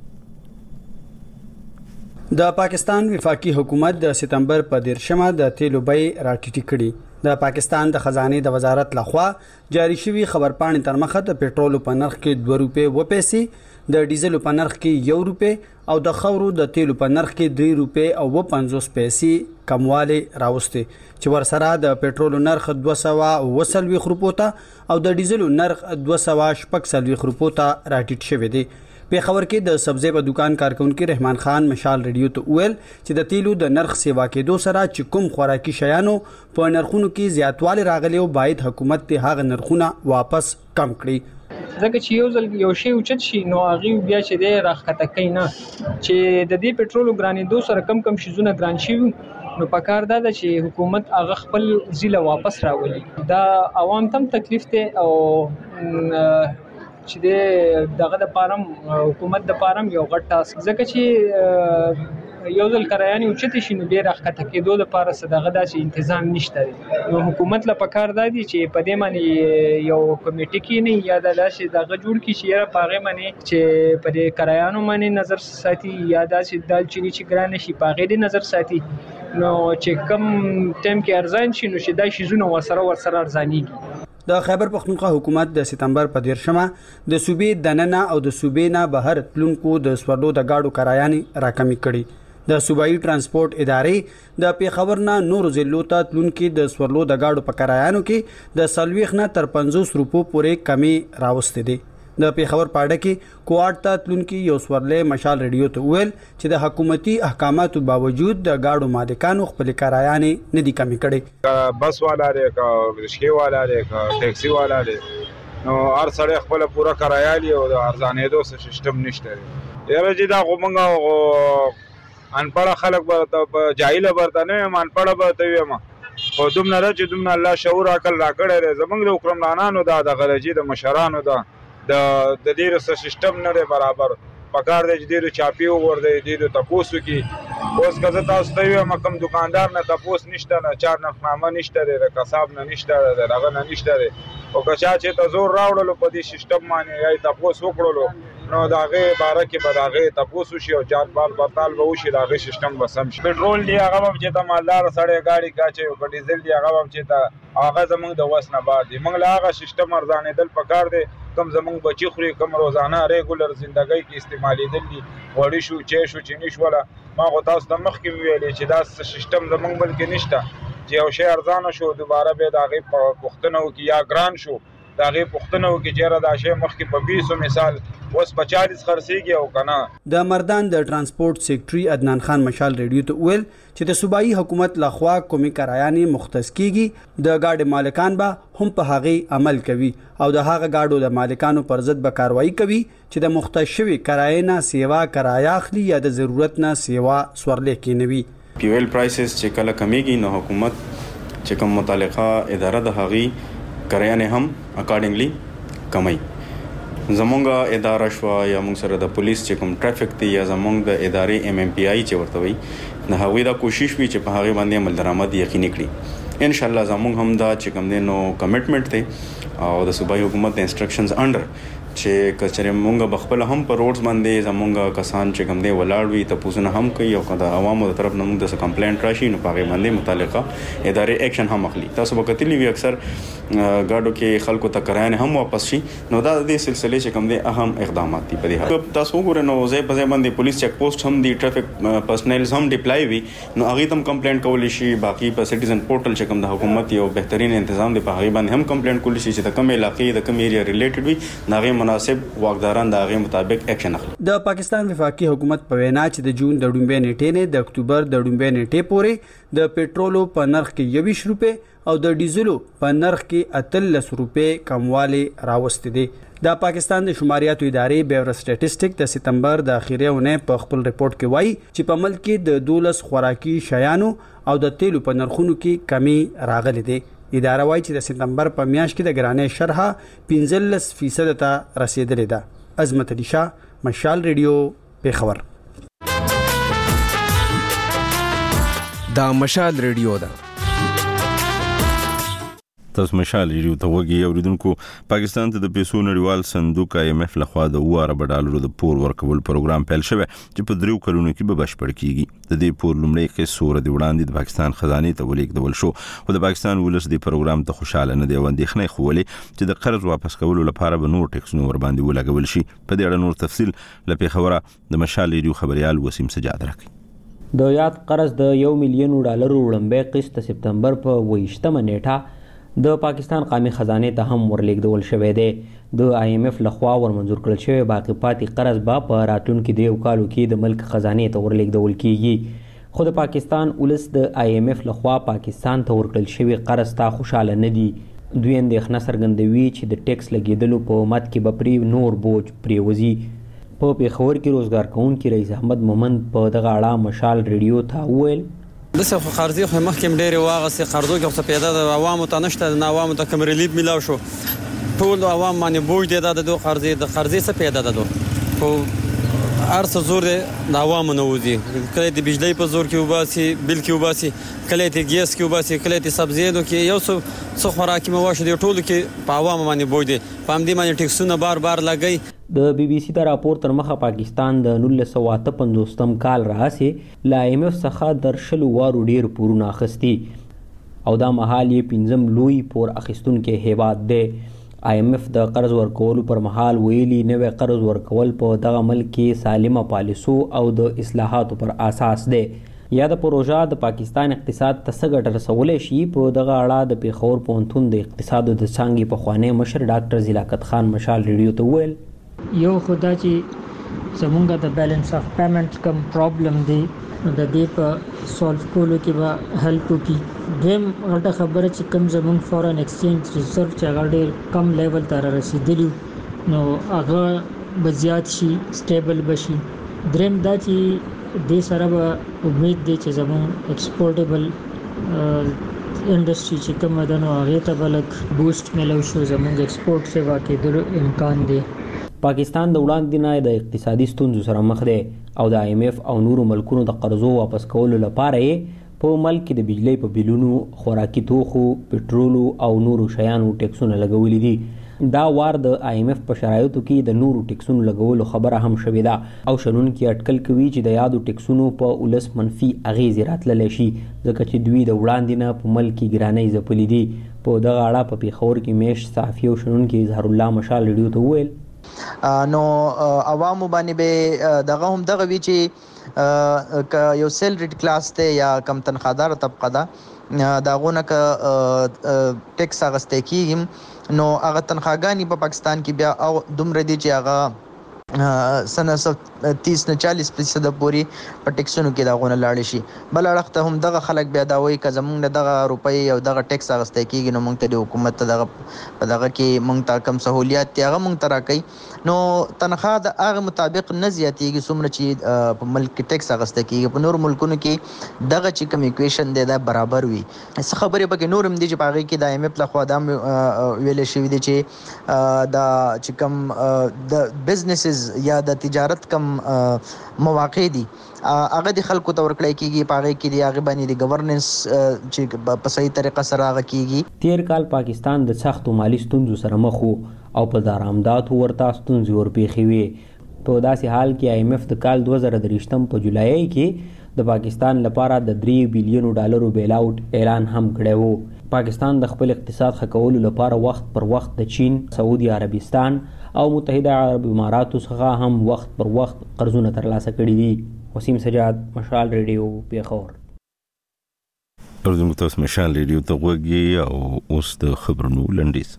د پاکستان وفاقي حکومت د سپتمبر په دیرشمه د تیلو بیې راټیټې کړي. د پاکستان د خزانه د وزارت لخوا جاری شوی خبرپاڼې تر مخه د پټرول په نرخ کې دوه روپے و پیسې، د ډیزل په نرخ کې یو روپے او د خورو د تیلو په نرخ کې درې روپے او پنځوس پیسې کمواله راوسته چې ورسره د پټرول نرخ دوه سوه وسلوي روپو ته او د ډیزل نرخ دوه سوه شپږ سلوي روپو ته راټیټ شوی دی. په خبر کې د سبزی په دکان کارکونکو رحمان خان مشال ریډیو ته ویل چې د تیلو د نرخ سیوا کېدو سره چې کوم خوراکي شیانو په نرخونو کې زیاتوالی راغلی او باید حکومت ته هغه نرخونه واپس کم کړي. ځکه چې یو ځل یو شی اوچت شي نو هغه بیا چې دی راخته کوي نه چې د دې پټرول ګرانېدو سره کم کم شیزونه ګران شي نو پکار دا چې حکومت هغه خپل زیله واپس راولي. دا عوام تم تکلیف ته او چې د دغه د پارم حکومت د پارم یو غټ ټاسک ځکه چې یو ځل کرایاني اوچت شي نو ډیر راخته کېدو لپاره صدغه داسې تنظیم نشته. نو حکومت له پکار دی چې په دې باندې یو کمیټه کې نه یا د لاسه دغه جوړ کی چې را پاغه باندې چې په دې کرایانو باندې نظر ساتي یا داسې دال چینی چې ګران شي پاغه دې نظر ساتي نو چې کم ټیم کې ارزان شي نو شي دا شي زونه ورسره ورسره ارزانيږي. د خیبر پختونخوا حکومت د سپتمبر په دیرشمه د صوبې دننه او د صوبې نه بهر تلونکو د سوړلو د گاډو کرایاني راکمې کړي. د صوبایي ترانسپورت ادارې د پیښور نه نور ضلعو ته تلونکو د سوړلو د گاډو په کرایانو کې د سلويخ نه تر پنځوس روپو پورې کمی راوستي دي. د پیښور پاړه کې کوارټ ته تلونکو یو سوړلې مشال ریډیو ته ویل چې د حکومتي احکاماتو باوجود د گاډو مالکانو خپل کرایاني نه دي کمی کړي. بس والا لري کا رشکې والا لري کا ټیکسي والا لري نو هر سړی خپل پوره کرایه لري او د ارزانېدو سیستم نشته. یاره چې دا غومنګ انپړه خلک به جاهل برته نه انپړه به وي ما خو دومره چې دومره الله شعور عقل راکړی زمونږ د حکمرانانو دا د غلجي د مشرانو دا د د ډیرو سیستم نه برابر پکار دی چې ډیرو چاپی ور دی ډیرو تاسو کې اوس کزه تاسو ته یو مکم دکاندار نه تاسو نشته نه چار نخنامه نشته دی کساب نه نشته دی هغه نه نشته دی او کچا چې ته زور راوړلو په دې سیستم باندې یا تاسو وکړلو نو داغه باره کې بداغه تاسو شي او جات بال بطال به وشي داغه سیستم وسم شي. پټرول دی هغه چې ته مالدار سړی گاډي کاچي او ډیزل دی هغه چې ته هغه زمونږ د وس نه بعد موږ له هغه سیستم ارزانېدل پکار دی کم زمونږ بچی خوري کم روزانه ریګولر ژوندۍ کې استعمالېدل دي وړي شو چې شو چې نش ولا ما غو تاسو د مخ کې ویلې چې دا سیستم زمونږ بلکې نشته چې یو شی ارزانه شو دوباره به داغه پښتنو کې یا ګران شو داغه پښتنو کې چیرې دا شی مخ کې په بیس مثال اوس په چالیس خرڅيږي او کنه. د مردان د ترانسپورت سیکریټري عدنان خان مشال ریډیو ته ویل چې د صوبایي حکومت لخوا کومي کرایاني مختص کیږي د گاډي مالکان به هم په هغه عمل کوي او د هغه گاډو د مالکانو پر ضد به کاروایی کوي چې د مختص شوی کراینا سیوا کرایا اخلي یا د ضرورت نه سیوا سورلې کې نوي. فیول پرایسز چې کله کمیږي نو حکومت چې کوم متعلقه اداره د هغي کرایانه هم اکارډنګلی کمای. زمونږه اداره شو یا موږ سره د پولیس چې کوم ټریفیک دی یا زمونږ د ادارې ایم ام پی آی چې ورته وي نه هغوی دا کوشش وی چې په هغه باندې عمل درآمد یقیني کړي. ان شاء الله زمونږ هم دا چې کوم دی نو کمټمنټ دی او د صوبایي حکومت د انسټرکشنز انډر چې کچره مونږ بخپل هم پر روډز باندې زمونږ کسان چې کوم دی ولاړ وي ته پوسونه هم کوي او کله عوامو تر طرف نه موږ د کمپلینټ راشي نو پاره باندې متعلقه ادارې اکشن هم اخلي. تاسو به کتلی وی اکثر ګاډو کې خلکو ته کرایه هم واپس شي نو دا د سلسله چې کوم دی اهم اقدامات دي په دې. تاسو وګورئ نو ځای په ځای باندې پولیس چیک پوسټ هم دي، ټریفک پرسنلز هم ډیپلای وي نو هغه تم کمپلینټ کولی شي. باقي په سټیزن پورټل چې کوم د حکومت یو بهترین تنظیم دی په هغه باندې هم کمپلینټ کولی شي چې د کوم علاقې د کوم ایریا ریلیټډ وي ناغه مناسب واقداران د هغه مطابق اکشن اخلي. د پاکستان وفاقي حکومت په وینا چې د جون د ډومبې نیټې نه د اکتوبر د ډومبې نیټې پورې د پېټرولو په نرخ کې یویش روپے او د ډیزلو په نرخ کې اتلس روپے کموالی راوستي دي. د پاکستان د شماریاتو ادارې بیور سټیټسټیک د سپتمبر د اخیری اونۍ په خپل ریپورت کې وایي چې په ملک کې د دولس خوراکي شیانو او د تیلو په نرخونو کې کمی راغلي دي. اداره وایي چې د سپتمبر په میاشت کې د ګرانۍ شرحه پنځلس فیصد ته رسیدلې ده. عظمت علي شاه، مشال ریډیو، پیښور. دا مشال ریډیو ده. تاسو مشال ریډیو ته وګورئ. اوریدونکو، پاکستان ته د پیسو نړیوال صندوق آی ایم ایف لخوا د اوه ارب ډالرو د پور ورکول پروګرام پیل شوی چې په دریو کلونو کې به بشپړ کیږي. د دې پور لومړی کې سور د وړاندې د پاکستان خزانه ته ولیکدول شو او د پاکستان ولس د پروګرام ته خوشاله نه دی او اندېښنه خولې چې د قرض واپس کولو لپاره به نور ټیکسونه ور باندې ولګول شي. په دې اړه نور تفصیل لپاره خبره د مشال ریډیو خبريال وسیم سجاد راکړي. د یاد قرض د یو میلیون ډالرو وړاندې قسط سپتمبر په ویشتمه نیټه د پاکستان قومي خزانه ته هم ورلیکدول شوی دی. د آی ایم ایف لخوا ورمنظور کړل شوی باقی پاتې قرض به په راتلونکي د یو کالو کې د ملک خزانه ته ورلیکدول کیږي. خو د پاکستان ولس د آی ایم ایف لخوا پاکستان ته ورکړل شوی قرض ته خوشاله نه دي. دوی اندېښنه څرګندوي چې د ټیکس لګیدلو په مت کې به پرې نور بوج پریوزي. په پیښور کې روزګار کوونکي رئیس احمد مومند په دغه اړه مشال ریډیو ته وویل دسه خو قرضې خو مخکې ډېرې واغستې قرضو کې خو پیدا د عوامو ته نشته نه عوامو ته کوم ریلیف میلاو شو ټول عوام باندې بوج دی دا د قرضې د قرضې څه پیدا ده خو هر څه زور دی د عوامو نه وځي کله د بجلی په زور کې وباسي بل کې وباسي کله د ګیس کې وباسي کله د سبزیو کې یو څه څه خوراکي مواد دی ټول کې په عوامو باندې بوج دی په همدې باندې ټیکسونه بار بار لګي. د بی بی سی د راپور تر مخه پاکستان د نولس سوه اته پنځوستم کال راهیسې له آی ایم ایف څخه در شلو وارو ډیر پورونه اخیستي او دا مهال یې پنځم لوی پور اخیستونکی هیواد دی. آی ایم ایف د قرض ورکولو پر مهال ویلي نوې قرض ورکول په دغه ملک کې سالمه پالیسو او د اصلاحاتو پر اساس دی. یا د پروژه د پاکستان اقتصاد ته څه ګټه رسولی شي په دغه اړه د پیښور پوهنتون د اقتصاد د څانګې پخوانی مشر ډاکټر ضیاءالحق خان مشال ریډیو ته وویل یو خدا چې زمونږ د بیلانس اف پیمنٹ کم پرابلم دی نو د دې په سولف کولو کې به هیلپ وکړي. دویم غټه خبره چې کم زمونږ فورن ایکسچینج ریزرو چې هغه ډېر کم لیول ته را رسېدلي نو هغه به زیات شي سټیبل به شي. دریم دا چې دې سره به امید دی چې زمونږ ایکسپورټیبل انډسټري چې کومه ده نو هغې ته به لږ بوسټ میلو شو زمونږ ایکسپورټ سیوا کېدلو امکان دی. پاکستان د وړاندې نه د اقتصادي ستونزو سره مخ دی او د آی ایم ایف او نورو ملکونو د قرضو واپس کولو لپاره یې په ملک کې د بجلی په بیلونو، خوراکي توخو، پټرولو او نورو شیانو ټیکسونه لګولي دي. دا وار د آی ایم ایف په شرایطو کې د نورو ټیکسونو لګولو خبره هم شوې ده او شنونکي اټکل کوي چې د یادو ټیکسونو په ولس منفي اغیزې راتللی شي ځکه چې دوی د وړاندې نه په ملک کې ګرانۍ ځپلي دي. په دغه اړه په پیښور کې میشت صحافي او شنونکي اظهار الله مشال ریډیو ته وویل نو عوامو باندې به دغه هم دغه وی چې یو سیلریډ کلاس ته یا کم تنخوادار طبقه ده داغونه ک ټیکس اغسته کیږي نو هغه تنخواګانی په پاکستان کې بیا او دومره دي چې هغه سنه تیس نه چالیس فیصد پورې په ټیکسونو کې داغونه لاړ شي. بل اړخ ته هم دغه خلک بیا دا وایي که زمونږ دغه روپۍ او دغه ټیکس اغستی کېږي نو موږ ته د حکومت ته دغه په دغه کې موږ ته کم سهولیات دي هغه موږ ته راکوي نو تنخواه د هغه مطابق نه زیاتېږي څومره چې په ملک کې ټیکس اغسته کېږي. په نورو ملکونو کې دغه چې کوم ایکویشن دی دا برابر وي. څه خبرې پکې نور هم دي چې په هغې کې د آی ایم ایف لخوا دا ویلی شوي دي چې دا چې کوم د بزنسز یا د تجارت کم مواقع دي هغه د خلکو ته ورکړی کېږي په هغې کې د هغې باندې د ګورننس چې په صحیح طریقه سره هغه کېږي. تیر کال پاکستان د سختو مالي ستونزو سره مخ و او په دارامداتو ورته ستونزې ورپېښې وې. په داسې حال کې آی ایم ایف د کال دوه زره درېشتم په جولای کې د پاکستان لپاره د درې بلیونو ډالرو بیل آوټ اعلان هم کړی و. پاکستان د خپل اقتصاد ښه کولو لپاره وخت پر وخت د چین، سعودي عربستان او متحده عرب اماراتو څخه هم وخت پر وخت قرضونه ترلاسه کړي دي. وسیم سجاد، مشال ریډیو، پیښور. اردن تاسو مشال ریډیو ته غوږی او اوس د خبرونو لنډیز.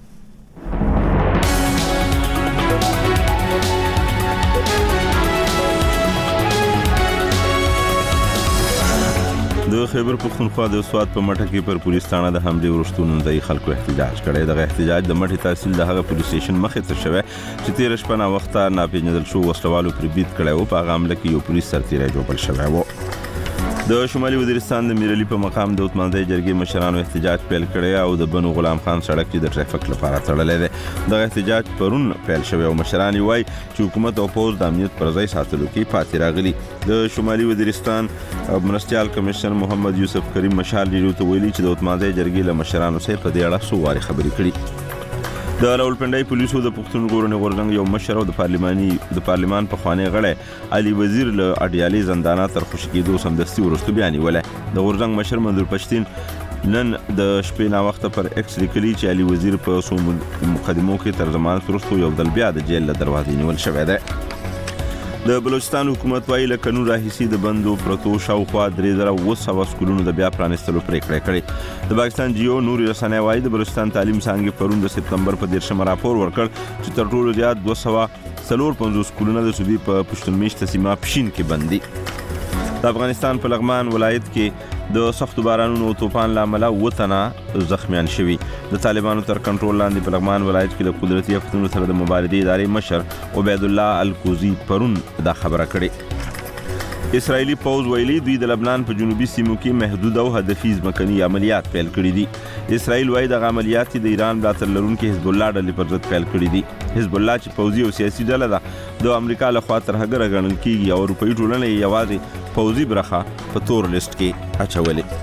د خیبر پختونخوا د سوات په مټه کې پر پولیس تانه د حملې وروسته نن خلکو احتجاج کړی. دغه احتجاج د مټې تحصیل د هغه پولیس سټیشن مخې ته شوی چې تیر شپه نا وخته ناپېژندل شو وسلوالو پر بریټ کړی و. په هغه حمله کې یو پولیس سرتیری جوړ شوی و. د شمالي وزیرستان د میرعلي په مقام د عثمانزی جرګې مشرانو احتجاج پیل کړی او د بنو غلام خان سړک چې د ټریفک لپاره تړلی دی. دغه احتجاج پرون پیل شوی او مشران یې وایي چې حکومت او پوځ د امنیت پر ځای ساتلو کې پاتې راغلي. د شمالي وزیرستان مرستیال کمشنر محمد یوسف کریم مشال ریډیو ته ویلي چې د عثمانزی جرګې له مشرانو سره په دې اړه څو وارې خبرې کړي. د راولپنډۍ پولیسو د پښتون ژغورنې غورځنګ یو مشر او د پارلماني د پارلمان پخوانی غړی علي وزیر له اډیالي زندانه تر خوشي کېدو سمدستي وروسته بیانولی. د غورځنګ مشر منظور پښتین نن د شپې ناوخته پر ایکس لیکلي چې علي وزیر په څو مقدمو کې تر ضمانت وروسته یو ځل بیا د جیل له دروازې نیول شوی دی. د بلوچستان حکومت وایي له کانون راهیسې د بندو پرتو شاوخوا درې زره اووه سوه سکولونو د بیا پرانیستلو پرېکړه کړې. د پاکستان جیو نوري رسنۍ وایي د بلوچستان تعلیم څانګې پرون د سپتمبر په دېرشمه راپور ورکړ چې تر ټولو زیات دوه سوه څلور پنځوس سکولونه د صوبې په پښتون میشته سیمه پښین کې بند دي. د افغانستان په لغمان ولایت کې د سختو بارانونو او طوفان له امله اووه تنه زخمیان شوي. د طالبانو تر کنټرول لاندې په لغمان ولایت کې د قدرتي آفتونو سره د مبارزې ادارې مشر عبید الله الکوزي پرون دا خبره کړې. اسرائیلي پوځ ویلي دوی د لبنان په جنوبي سیمو کې محدود او هدفي ځمکني عملیات پیل کړي دي. اسرائیل وایي دغه عملیات د ایران ملاتړ لرونکي حزب الله ډلې پر ضد پیل کړي دي. حزب الله چې پوځي او سیاسي ډله ده د امریکا لخوا ترهګره ګڼل کیږي او اروپایي ټولنه یې یوازې پوځي برخه په تور لیست کې اچولې.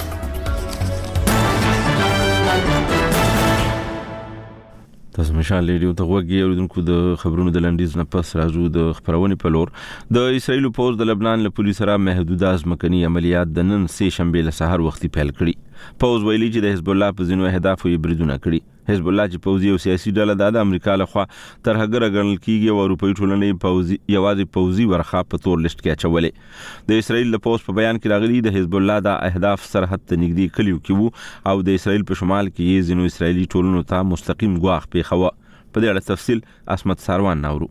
تاسو مشال ریډیو ته غوږی اوریدونکو د خبرونو د لنډیز نه پس راځو د خبرونې په لور. د اسرائیل پوځ د لبنان له پولیس سره محدوده ځمکني عملیات د نن سې شنبې له سحر وختي پیل کړي. پوځ ویلي چې د حزب الله په ځینو اهدافو یې بریدونه کړي. حزب الله چې پوځي او سیاسي ډله ده د امریکا لخوا ترهګره ګڼل کیږي او اروپایي ټولنه یې پوځي یوازې پوځي برخه په تور لیست کې اچولې. د اسرائیل له پوځ په بیان کې راغلي د حزب الله د اهداف سرحد ته نږدې کلیو کې وو او د اسرائیل په شمال کې یې ځینو اسرائیلي ټولنو ته مستقیم ګواښ پیښاوه. په دې اړه تفصیل اسمت ساروان ناورو.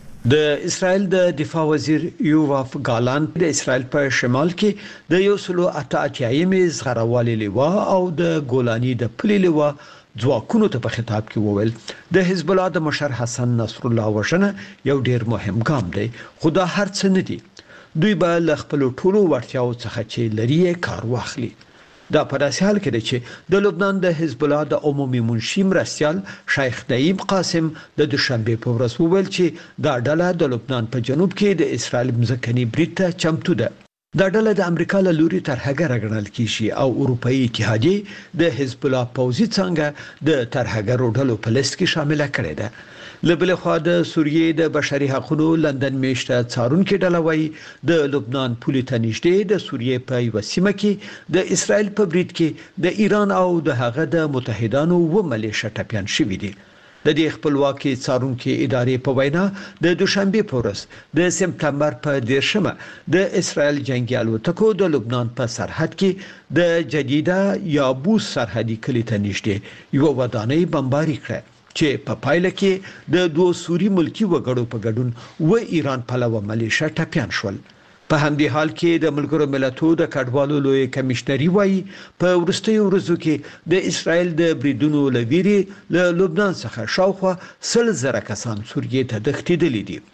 د اسرائیل د دفاع وزیر یوواف ګالانت د اسرائیل په شمال کې د یو سلو اته اتیایمې زغروالي لیوا او د ګولانی د پلي لیوا ځواکونو ته په خطاب کې وویل د حزب الله د مشر حسن نصر الله وژنه یو ډیر مهم ګام دی خو دا هر څه نه دي. دوی به له خپل ټولو وړتیاو څخه چې لري کار واخلي. دا په داسې حال کې دی چې د لبنان د حزب الله د عمومي منشي مرستیال شیخ نعیم قاسم د دوشنبه په ورځ وویل چې دا ډله د لبنان په جنوب کې د اسرائیل مځکني برید ته چمتو ده. دا ډله د امریکا له لوري ترهګره ګڼل کیږي او اروپאי اتحادیه د حزب الله پوځي څنګه د ترهګرو ډلو په لیست کې شامل کړي ده. لبل خو د سوریې د بشري حقوقو لندن میشته څارونکو ډله وایي د لبنان پولي ته نږدې د سوریې په یو سیمه کې د اسرائیل په برید کې د ایران او د هغه د متحدانو و ملیشه ټپيان شوي دي. د دې خپلواکي څارونکو ادارې په وینا د دوشنبه په ورځ د سپتمبر په دیرشمه د اسرائیل جنگي الوتکو د لبنان په سرحد کې د جديده یابوس سرحدي کلی ته نږدې یو ودانۍ بمباري کړه چې په پایله کې د دوه سوري ملکی وګړو په ګډون و ایران پلوه ملیشه ټپيان شول. په همدې حال کې د ملګرو ملتونو د کډوالو لوی کمشنري وایي په ورستیو ورځو کې د اسرائیل د بریدونو لویري له لبنان څخه شاوخوا سل زره کسان سوریې ته تښتېدلي دي.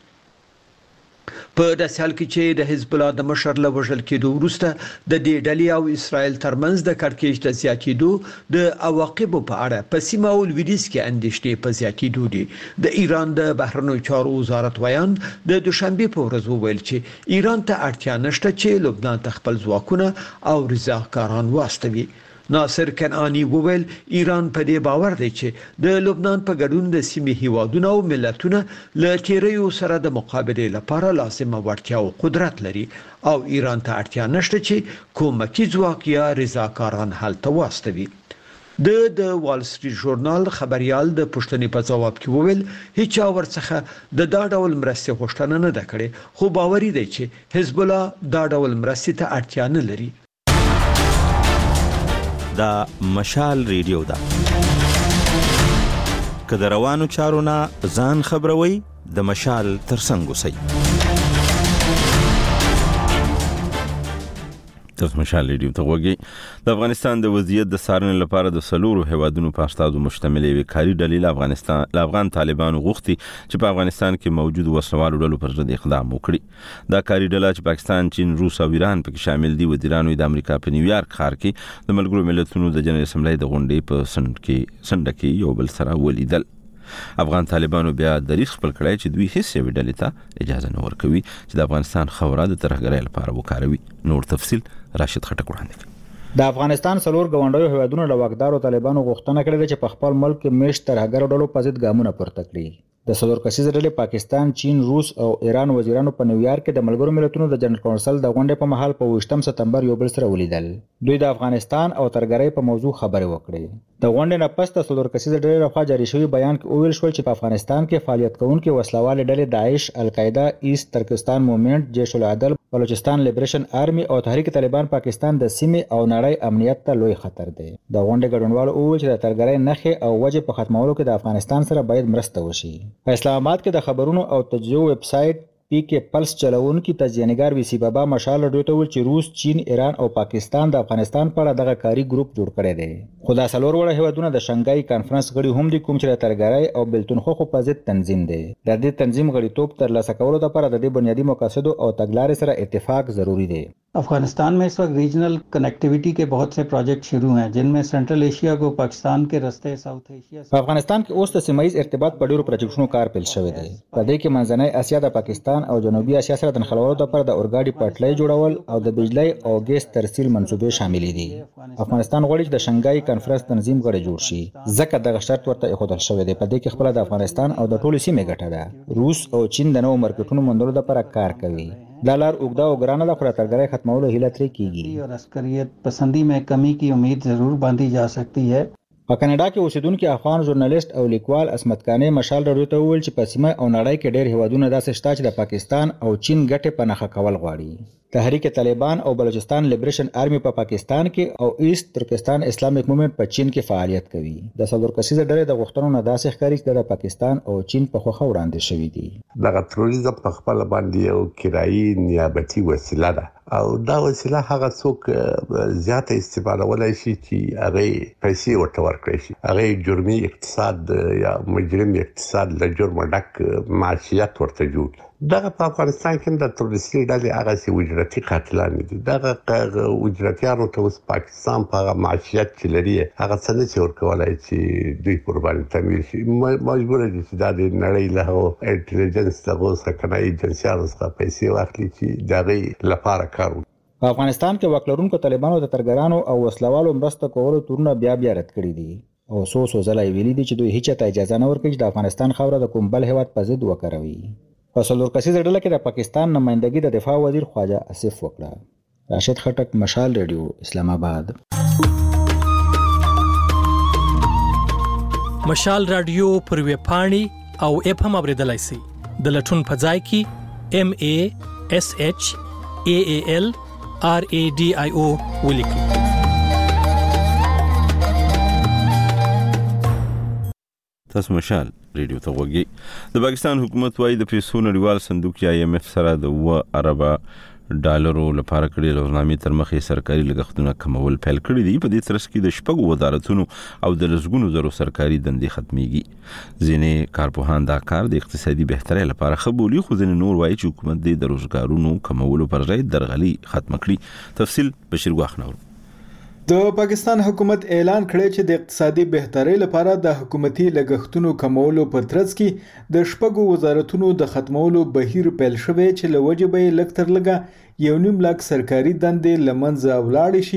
په داسې حال کې چې د حزب الله د مشر له وژل کېدو وروسته د دې ډلې او اسرائیل ترمنځ د کړکېچ د زیاتېدو د عواقبو په اړه په سیمه او لویدیځ کې اندېښنې په زیاتېدو دي. د ایران د بهرنیو چارو وزارت ویان د دوشنبه په ورځ وویل چې ایران ته اړتیا نشته چې لبنان ته خپل ځواکونه او رضاکاران واستوي. ناصر کنعانی وویل ایران په دې باور دی چې د لبنان په ګډون د سیمې هیوادونو او ملتونو له تیریو سره د مقابله لپاره لازمه وړتیا او قدرت لري او ایران ته اړتیا نشته چې کومکی ځواک یا رضاکاران هلته واستوي. د د وال سټریټ ژورنال خبريال د پښتنې په جواب کې وویل هیڅ ورڅخه د دا ډول مرستې غوښتنه نه ده کړې، خو باوري دی چې حزب الله دا ډول مرستې ته اړتیا نه لري. دا مشال ریډیو ده که د روانو چارو نه ځان خبروي د مشال ترڅنګ اوسئ. تاسو مشال ریډیو ته وګورئ. د افغانستان د وضعیت د څارنې لپاره د سلورو هیوادونو په استازو مشتمل یو کاري ډلې افغانستان له افغان طالبانو غوښتي چې په افغانستان کې موجود وسلوالو ډلو پر ضد اقدام وکړي. دا کاري ډله چې پاکستان، چین، روس او ایران پکې شامل دي، وزیرانو د امریکا په نیویارک ښار کې د ملګرو ملتونو د جنرال اسمبلی د غونډې په سند کې سند کې یو بل سره ولیدل. افغان طالبانو بیا دریغ خپل کړی چې دوی هیڅ یو ډلې ته اجازه نه ورکوي چې د افغانستان خوره د ترهګرۍ لپاره وکاروي. نور تفصیل راشد خټک وړاندې کوي. د افغانستان څلور ګاونډیو هیوادونو له واکدارو طالبانو غوښتنه کړې ده چې په خپل ملک کې میشت ترهګرو ډلو په ضد ګامونه پورته کړي. د څلور کسیزه ډلې پاکستان، چین، روس او ایران وزیرانو په نیویارک کې د ملګرو ملتونو د جنرال کونسل د غونډې په مهال په اووه سپتمبر یو بل سره ولیدل. دوی د افغانستان او ترهګرۍ په موضوع خبرې وکړې. د غونډې نه پس د څلور کسیزه ډلې لخوا جاری شوی بیان کې وویل شول چې په افغانستان کې فعالیت کوونکي وسلوالې ډلې داعش، القاعده، ایست ترکستان موومنټ، جیش العدل، بلوچستان لیبریشن آرمی او تحریک طالبان پاکستان د سیمې او نړۍ امنیت ته لوی خطر دی. د غونډې ګډونوالو وویل چې د ترهګرۍ نښې او وجې په ختمولو کې د افغانستان سره باید مرسته وشي. په اسلام آباد کې د خبرونو او تجزیو ویب سایټ پی کې پلس چلوونکي تجزیه‌نګار وی سی بابا مشال راډیو ته ویل چې روس، چین، ایران او پاکستان د افغانستان په اړه دغه کاري ګروپ جوړ کړی دی. خو دا څلور وړه هیوادونه د شنګای کانفرنس غړي هم دي کوم چې د ترهګرۍ او بېلتونخواخو په ضد تنظیم دی. د دې تنظیم غړیتوب ترلاسه کولو لپاره د دې بنیادی مقاصدو او تګلارې سره اتفاق ضروری دی. अफगानिस्तान में इस वक्त रीजनल कनेक्टिविटी के बहुत से प्रोजेक्ट शुरू हैं जिनमें सेंट्रल एशिया को पाकिस्तान के रास्ते साउथ एशिया په افغانستان کې اوس د سیمایي ارتباط په ډیرو پروجیکټونو کار پیل شوی دی. په دې کې منځنۍ اسیا د پاکستان او جنوبي اسیا سره د نښلولو لپاره د اورګاډي پټلۍ جوړول او د بجلی او ګیس ترسیل منصوبې شامل دي. افغانستان غواړي چې د شنګای کانفرنس تنظیم غړی جوړ شي ځکه دغه شرط ورته ایښودل شوی دی. په دې کې خپل د افغانستان او د ټولو سیمې ګټه ده. روس او چین د نوو مارکیټونو موندلو لپاره کار کوي. دا لار اوږده او ګرانه ده خو د ترهګرۍ ختمولو هیله ترې کیږي. और अस्करियत पसंदी में कमी की उम्मीद जरूर बांधी जा सकती है. په کاناډا کې اوسیدونکي افغان ژورنالیست او لیکوال عصمت قانی مشال راډیو ته وویل چې په سیمه او نړۍ کې ډېر هیوادونه داسې شته چې د پاکستان او چین ګټې په نښه کول غواړي. تحریک طالبان او بلوچستان لیبریشن آرمی په پا پاکستان کې او ایست ترکستان اسلامیک موومنټ په چین کې فعالیت کوي. د څلور کسیزه ډلې د غوښتنو نه داسې ښکاري چې د پاکستان او چین په خوښه وړاندې شوي دي. دغه تروریزم په خپل باندې یو کرایي نیابتي وسیله ده او دا وسیله هغه څوک زیاته استعمالولای شي چې هغه پیسې ورته ورکړي شي. هغه جرمي اقتصاد یا مجرم اقتصاد له جرم ډک معاشیت ورته جوړ. دغه په افغانستان کې د تروریستي ډلې هغه سي وجرتي قاتلان دي. دغه وجرتيانو ته اوس پاکستان په هغه معاشیت چې لري هغه څه نه څور کولای چې دوی قرباني تمویل شي. مجبور دي چې د نړۍ له انټيليجنس دغه سکنه ایجنسیانو څخه پیسې واخلي چې دغه لپاره کار وکړي. په افغانستان کې وکړونکو طالبانو د ترګرانو او وسلوالو مرسته کولو تورونه بیا بیا رد کړي دي او سو سو ځلای ویلي دي چې دوی هیڅ ته اجازه نه ورکوي چې د افغانستان خاوره د کوم بل هیواد په ضد وکاروي. په څلور کسیزه ډله کې د پاکستان نمائندګي د دفاع وزیر خواجه آصف وکړه. راشد خټک، مشال ریډیو، اسلام آباد. مشال رادیو پر ویب پاڼې او اپ هم اوریدلای شئ. د لټون په ځای کې ام ای اس ایچ ای ای ال آر ای ډي آی او ولیکئ. تاسو مشال ریډیو ته وګورئ. د پاکستان حکومت وايي د پیسو نړیوال صندوق یا آی ایم اف سره د اوه اربه ډالرو لپاره کړي لوزنامې تر مخې سرکاري لګښتونه کمول پیل کړي دي. په دې ترڅ کې د شپږو وزارتونو او د لسګونو زرو سرکاري دندې ختميږي. ځینې کارپوهان دا کار د اقتصادي بهترۍ لپاره خبري، خو ځینې نور وایي چې حکومت د روزګارونو کمولو پر ځای درغلي ختم کړي. تفصیل بشیر غاخنور. د پاکستان حکومت اعلان کړی چې د اقتصادي بهترۍ لپاره د حکومتي لګښتونو کمولو په ترڅ کې د شپږو وزارتونو د ختمولو بهیر پیل شوی چې له وجې به یې لږ تر لږه یو نیم لک سرکاري دندې له منځه ولاړې شي،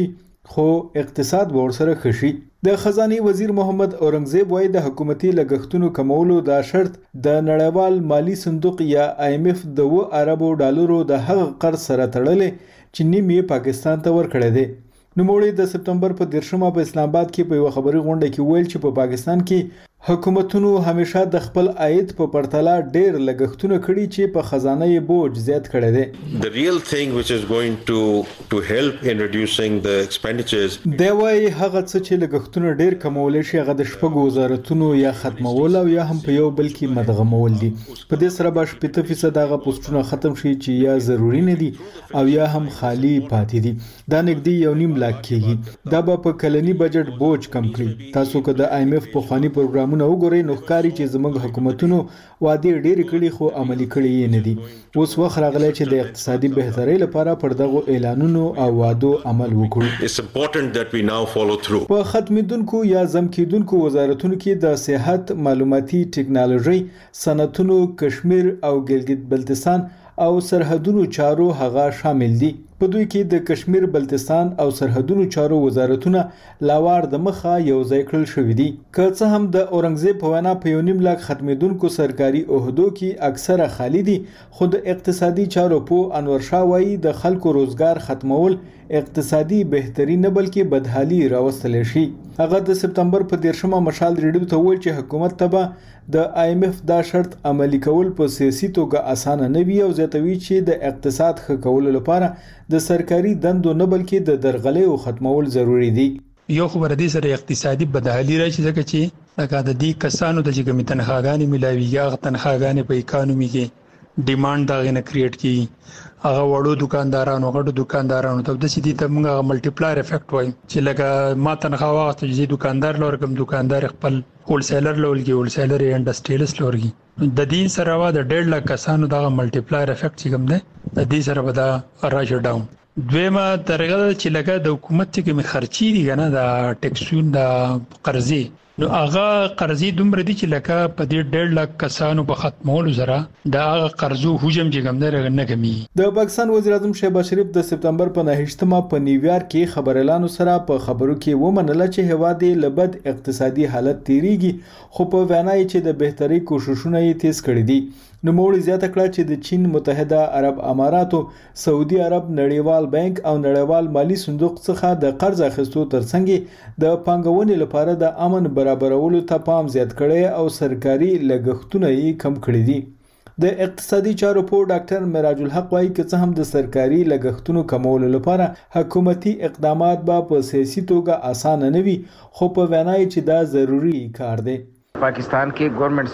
خو اقتصاد ورسره خشي. د خزانه وزیر محمد اورنګزیب وایي د حکومتي لګښتونو کمولو دا شرط د نړیوال مالی صندوق یا آی ایم ایف د و اربو ډالرو د هغه قرض سره تړلې چې نیم یې پاکستان ته ورکړی دی. نوموړي د سپتمبر په دیرشمه په اسلام آباد کې په یو خبري غونډه کې ویل چې په پاکستان کې حکومتونو همیشه د خپل عاید په پرتله ډېر لګښتونه کړي چې په خزانه یې بوج زیات کړی دی. The real thing which is going to to help in reducing the expenditures دی وايي هغه څه چې لګښتونه ډېر کمول شي هغه د شپږو وزارتونو یا ختمول او یا هم په یو بل کې مدغمول دي. په دې سره به شپږ فیصد هغه پوسټونه ختم شي چې یا ضروري نه دي او یا هم خالی پاتې دي. دا نږدې یو نیم لاک کېږي. دا به په کلنی بجټ بوج کم کړي. تاسو که د آی ایم ایف په خواني پروګرام نو وګورئ نو ښکاري چې زموږ حکومتونو وعدې ډېرې کړي خو عملي کړي یې نه دي. اوس وخت راغلی چې د اقتصادي بهترۍ لپاره پر دغو اعلانونو او وعدو عمل وکړو. It's important that we now follow through. په ختمېدونکو یا زم کېدونکو وزارتونو کې د صحت، معلوماتي ټکنالوژي، صنعتونو، کشمیر او ګلګت بلتستان او سرحدونو چارو هغه شامل دي. په دوی کې د کشمیر، بلتستان او سرحدونو چارو وزارتونه لاوار د مخه یو ځای کړل شوي دي. که څه هم د اورنګزیب په وینا په یو نیم لاک ختمېدونکو سرکاري عهدو کې اکثره خالی دي، خو د اقتصادي چارو په انور شاه وایي د خلکو روزګار ختمول اقتصادي بهتري نه بلکې بدحالي راوستلی شي. هغه د سپتمبر په دیرشمه مشال ریډیو ته وویل چې حکومت ته به د آی ایم ایف دا شرط عملي کول په سیاسي توګه اسانه نه وي او زیاتوي چې د اقتصاد ښه کولو لپاره د سرکاري دندو نه بلکې د درغلیو ختمول ضروری دي. یو خبر دې سره اقتصادي بدحالي راشي ځکه چې لکه د دې کسانو د چې کوم تنخواګانې ملاويږي هغه تنخواګانې په اکانومي کې ډیماند دا غنه کریټ کیږي. هغه وړو دکاندارانو غټو دکاندارانو ته د سې دې ته موږ ملټي پلایر افیکټ وایي چې لکه ما تنخوا واغسته چې دکاندار لور کوم دکاندار خپل هول سیلر لولګي هول سیلر انډستریالست لورګي د دې سره وا د ډېر لک کسانو دا ملټي پلایر افیکټ چې کوم دی د دې سره به دا راځي ډاون. دویمه طریقه چې لکه د حکومت کې می خرچي دي کنه د ټیکسون د قرضې نو هغه قرضې دومره دي چې لکه په دې ډېر لک کسانو په ختمولو سره دا هغه قرضو حجم چې کوم دی نه کمی. د پاکستان وزیر اعظم شهباز شریف د سپتمبر په نهشتمه په نیویارک کې خبر اعلان سره په خبرو کې ومنله چې هواد لبد اقتصادي حالت تیریږي خو په وینا یې چې د بهتري کوششونه یې تیز کړي دي. نو موږ زیاته کړه چې د چین متحده عرب اماراتو، سعودي عرب، نړیوال بانک او نړیوال مالی صندوق څخه د قرض اخیستو ترڅنګ د پانګونې لپاره د امن برابرولو ته پام زیات کړي او سرکاري لګښتونه یې کم کړي دي. د اقتصادي چارو په ډاکټر معراج الحق وايي چې څه هم د سرکاري لګښتونو کمولو لپاره حکومتي اقدامات به په سیاسي توګه اسانه نه وي خو په وینا یې چې دا ضروری کار دی. پاکستان کې ګورنمنت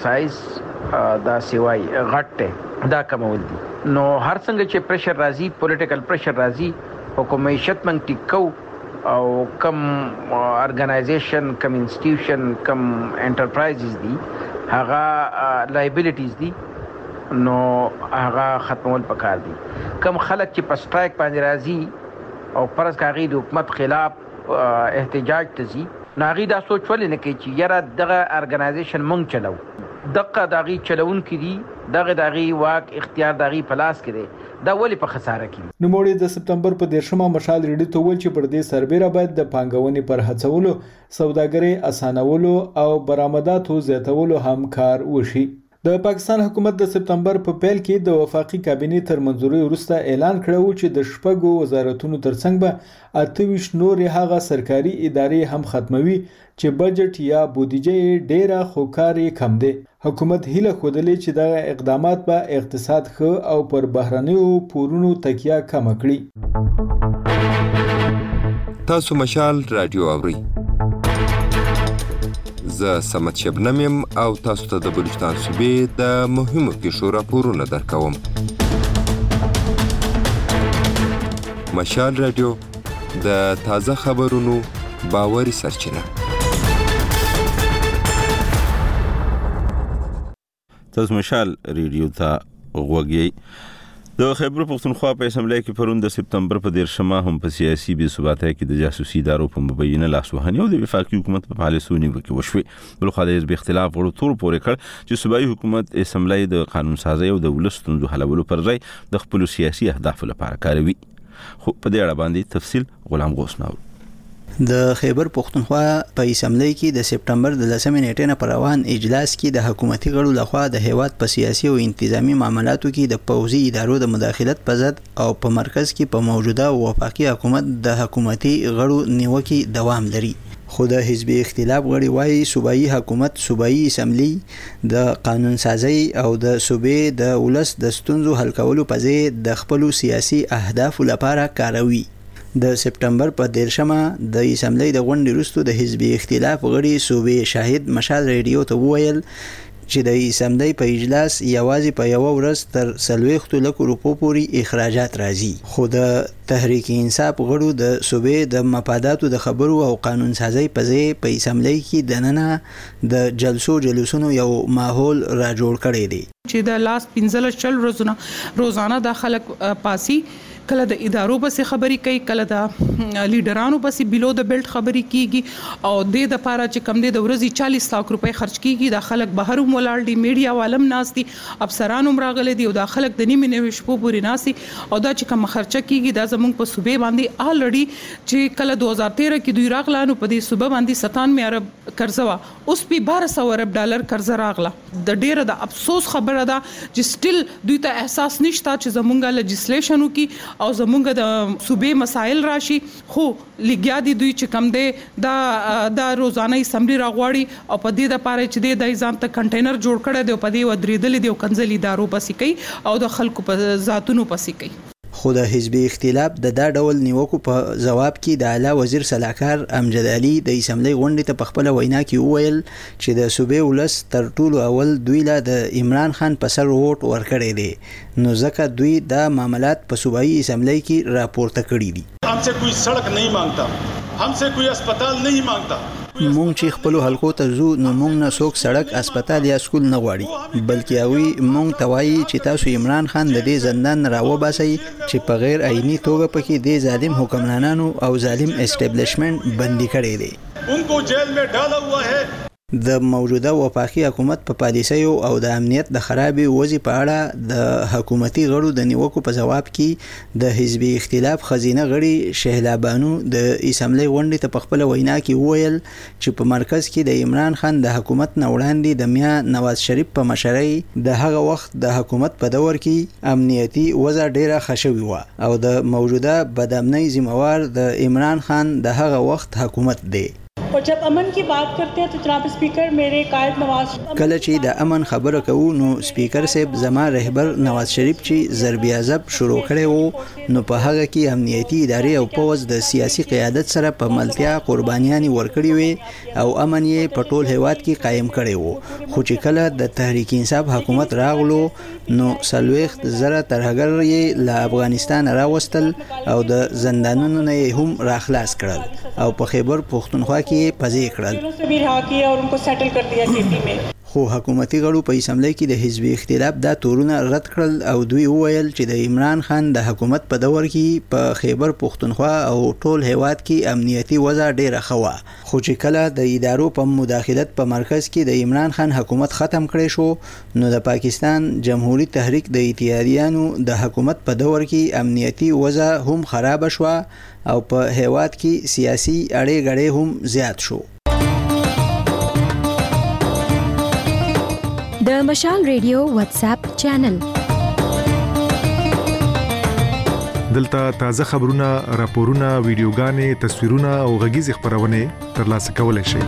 سایز دا سیوای غټه دا کمول دي نو هر څنګه چې پریشر راځي پولیټیکل پریشر راځي حکومت منګ ټیکو او کم ارګنایزیشن کم انسټیټیوشن کم انټرپرایزز دي هغه لایبیلیټیز دي نو هغه ختمول پکار دي. کم خلک چې په سټرایک باندې راځي او پرز کاغی د حکومت خلاف احتجاج ته ځي ناغي دا سوچ ولې نه کوي چې یاره دغه ارګنایزیشن مونږ چلو دغه داغي چلون کړي دغه داغي واک اختیار داغي پلاس کړي دا ولې په خساره کې. نو موږ د سپتمبر په دیرشمه مشال ریډیو ته ویل چې پر دې سربېره باید د پانګونې پر هڅولو، سوداګرۍ اسانولو او برآمداتو زیاتولو هم کار وشي. د پاکستان حکومت د سپتمبر په پیل کې د وفاقي کابینې تر منځوري وروسته اعلان کړو چې د شپږو وزارتونو ترڅنګ به اته ویشت نورې هغه سرکاري ادارې هم ختموي چې بجټ یا بودیجه ډیره خو کار یې کم دی. حکومت هیله خوده چې دا اقدامات به اقتصاد ښه او پر بهرنیو پورونو تکیه کم کړي. تاسو مشال رادیو اورئ. زه سمت شبنم یم او تاسو ته د بلوچستان صوبې د مهمو پیښو راپورونه درکوم. مشال رادیو د تازه خبرونو باوري سرچینه. تاسو مشال ریډیو ته غوږی. د خیبر پښتونخوا په اسمبلی کې پرون د سپتمبر په دیرشمه هم په سیاسي بې ثباتۍ کې د جاسوسي ادارو په مبینه لاسوهنې او د وفاقي حکومت په پالیسیو نیوکې وشوې. بلخوا د حزب اختلاف غړو تور پورې کړ چې صوبایي حکومت اسمبلی د قانون سازۍ او د ولس ستونزو حلولو پر ځای د خپلو سیاسي اهدافو لپاره کاروي. خو په دې اړه باندې تفصیل غلام غوث ناور. د خیبر پښتونخوا په اسمبلی کې د سپټمبر د لسمې نیټې نه پر روان اجلاس کې د حکومتي غړو لخوا د هیواد په سیاسي او انتظامی معاملاتو کې د پوځي ادارو د مداخلت په ضد او په مرکز کې په موجوده وفاقي حکومت د حکومتي غړو نیوکې دوام لري. خو د حزبي اختلاف غړي وایي صوبایي حکومت صوبایي اسمبلی د قانون سازي او د صوبې د ولس د ستونزو حل کولو په ځای د خپل سیاسي اهدافو لپاره کاروي. د سپټمبر په دیرشمه د اسمبلی د غونډې وروسته د حزبي اختلاف غړي صوبې شاهد مشال ریډیو ته وویل چې د اسمبلی په اجلاس یوازې په یو ورځ تر څلوېښتو لکو روپو پورې اخراجات راځي. خو د تحریک انصاف غړو د صوبې د مفاداتو د خبرو او قانون سازي په ځای په اسمبلی کې دننه د جلسو جلوسونو یو ماحول را جوړ کړی دی چې د لاس پنځلس چل روزانه روزانه د خلک پاسي کله د ادارو بسې خبري کوي کله د لیډرانو بسې بلو د بیلټ خبري کیږي او د د پاره چې کم د ورځې چالیس لک روپۍ خرج کیږي د خلک بهر مولال دي میډیا عالم ناشتي افسرانو مراغله دي او د خلک د نیمه نیمه شپو پورې ناشتي او دا چې کوم خرچه کیږي دا زمونږ په صوبې باندې الریډي چې کله دوه هزار تیرہ کې دوی راغلانو په دې صوبې باندې ستانوي ارب قرضه وا اوس په بارہ سو ارب ډالر قرضه راغله. د ډیره د افسوس خبره ده چې سټیل دوی ته احساس نشته چې زمونږه لیجسلیشن وکي او زمونږ د صوبې مسائل راشي خو لګیا دي دوی چې کم دی دا د روزانه اسمبلی راغواړي او په دې د پاره چې د ځان ته کنټینر جوړ کړي دی په دې ودرېدل دي او کنځلي دارو پسې کوي او د خلکو په ذاتونو پسې کوي. خو د حزبي اختلاف د دا ډول نیوکو په جواب کې د اعلی وزیر سلاکار امجد علي د اسمبلی غونډې ته په خپل وینا کې وویل چې د صوبې ولس تر ټولو اول دوی له د عمران خان په سر ووټ ورکړی دی نو ځکه دوی دا معاملات په صوبایي اسمبلی کې راپورته کړي دي. हमसे कोई सड़क नहीं मांगता, हमसे कोई अस्पताल नहीं मांगता. مونږ چې خپل حلقو ته ځو نو مونږ نه څوک سړک اسپیټال یا سکول نه غواړي بلکې هغوی مونږ ته وایي چې تاسو عمران خان د دې زندان راوباسئ چې په غیر عیني توګه پکې د ظالم حکمرانانو او ظالم اسټابلیشمنت بندي کړی دی. उनको जेल में डाला हुआ है. د موجوده وفاقي حکومت په پالیسیو او د امنیت د خرابې وضع په اړه د حکومتي غړو د نیوکو په جواب کې د حزبي اختلاف خزینه غړي شهلا بانو د اسمبلی غونډې ته په خپل وینا کې وویل چې په مرکز کې د عمران خان د حکومت نه وړاندې د میا نواز شریف په مشرۍ د هغه وخت د حکومت په دور کې امنیتي وضع ډیره ښه شوې وه او د موجوده بدامنۍ ذمہوار د عمران خان د هغه وخت حکومت دی. और जब अमन की बात करते हैं तो जनाब स्पीकर मेरे कायद नवाज کله چې د امن خبره کوو نو سپیکر صاحب زما رهبر نواز شریف چې ضرب عذاب شروع کړي وو نو په هغه کې امنیتي ادارې او پوز د سیاسي قیادت سره په ملتیا قربانیان ورکړي وي او امن یې په ټول هیواد کې قائم کړي وو. خو چې کله د تحریک انصاف حکومت راغلو نو سلويخت زره ترهګر یې له افغانستان راوستل او د زندانونو نه هم راخلاص کړل او په خیبر پښتونخوا کې پځې کړل. خو حکومتي غړو په اسمبلی کې د حزبي اختلاف دا تورونه رد کړل او دوی وویل چې د عمران خان د حکومت په دور کې په خیبر پښتونخوا او ټول هیواد کې امنیتي وضع ډیره ښه وه خو چې کله د ادارو په مداخلت په مرکز کې د عمران خان حکومت ختم کړی شو نو د پاکستان جمهوریت تحریک د اتحادیانو د حکومت په دور کې امنیتي وضع هم خراب شوه او په هیواد کې سیاسي اړې غړې هم زیات شو. د مشال ریډیو واتس اپ چینل دلته تازه خبرونه، راپورونه، ویډیوګانې، تصویرونه او غږیز خبرونه ترلاسه کولای شئ.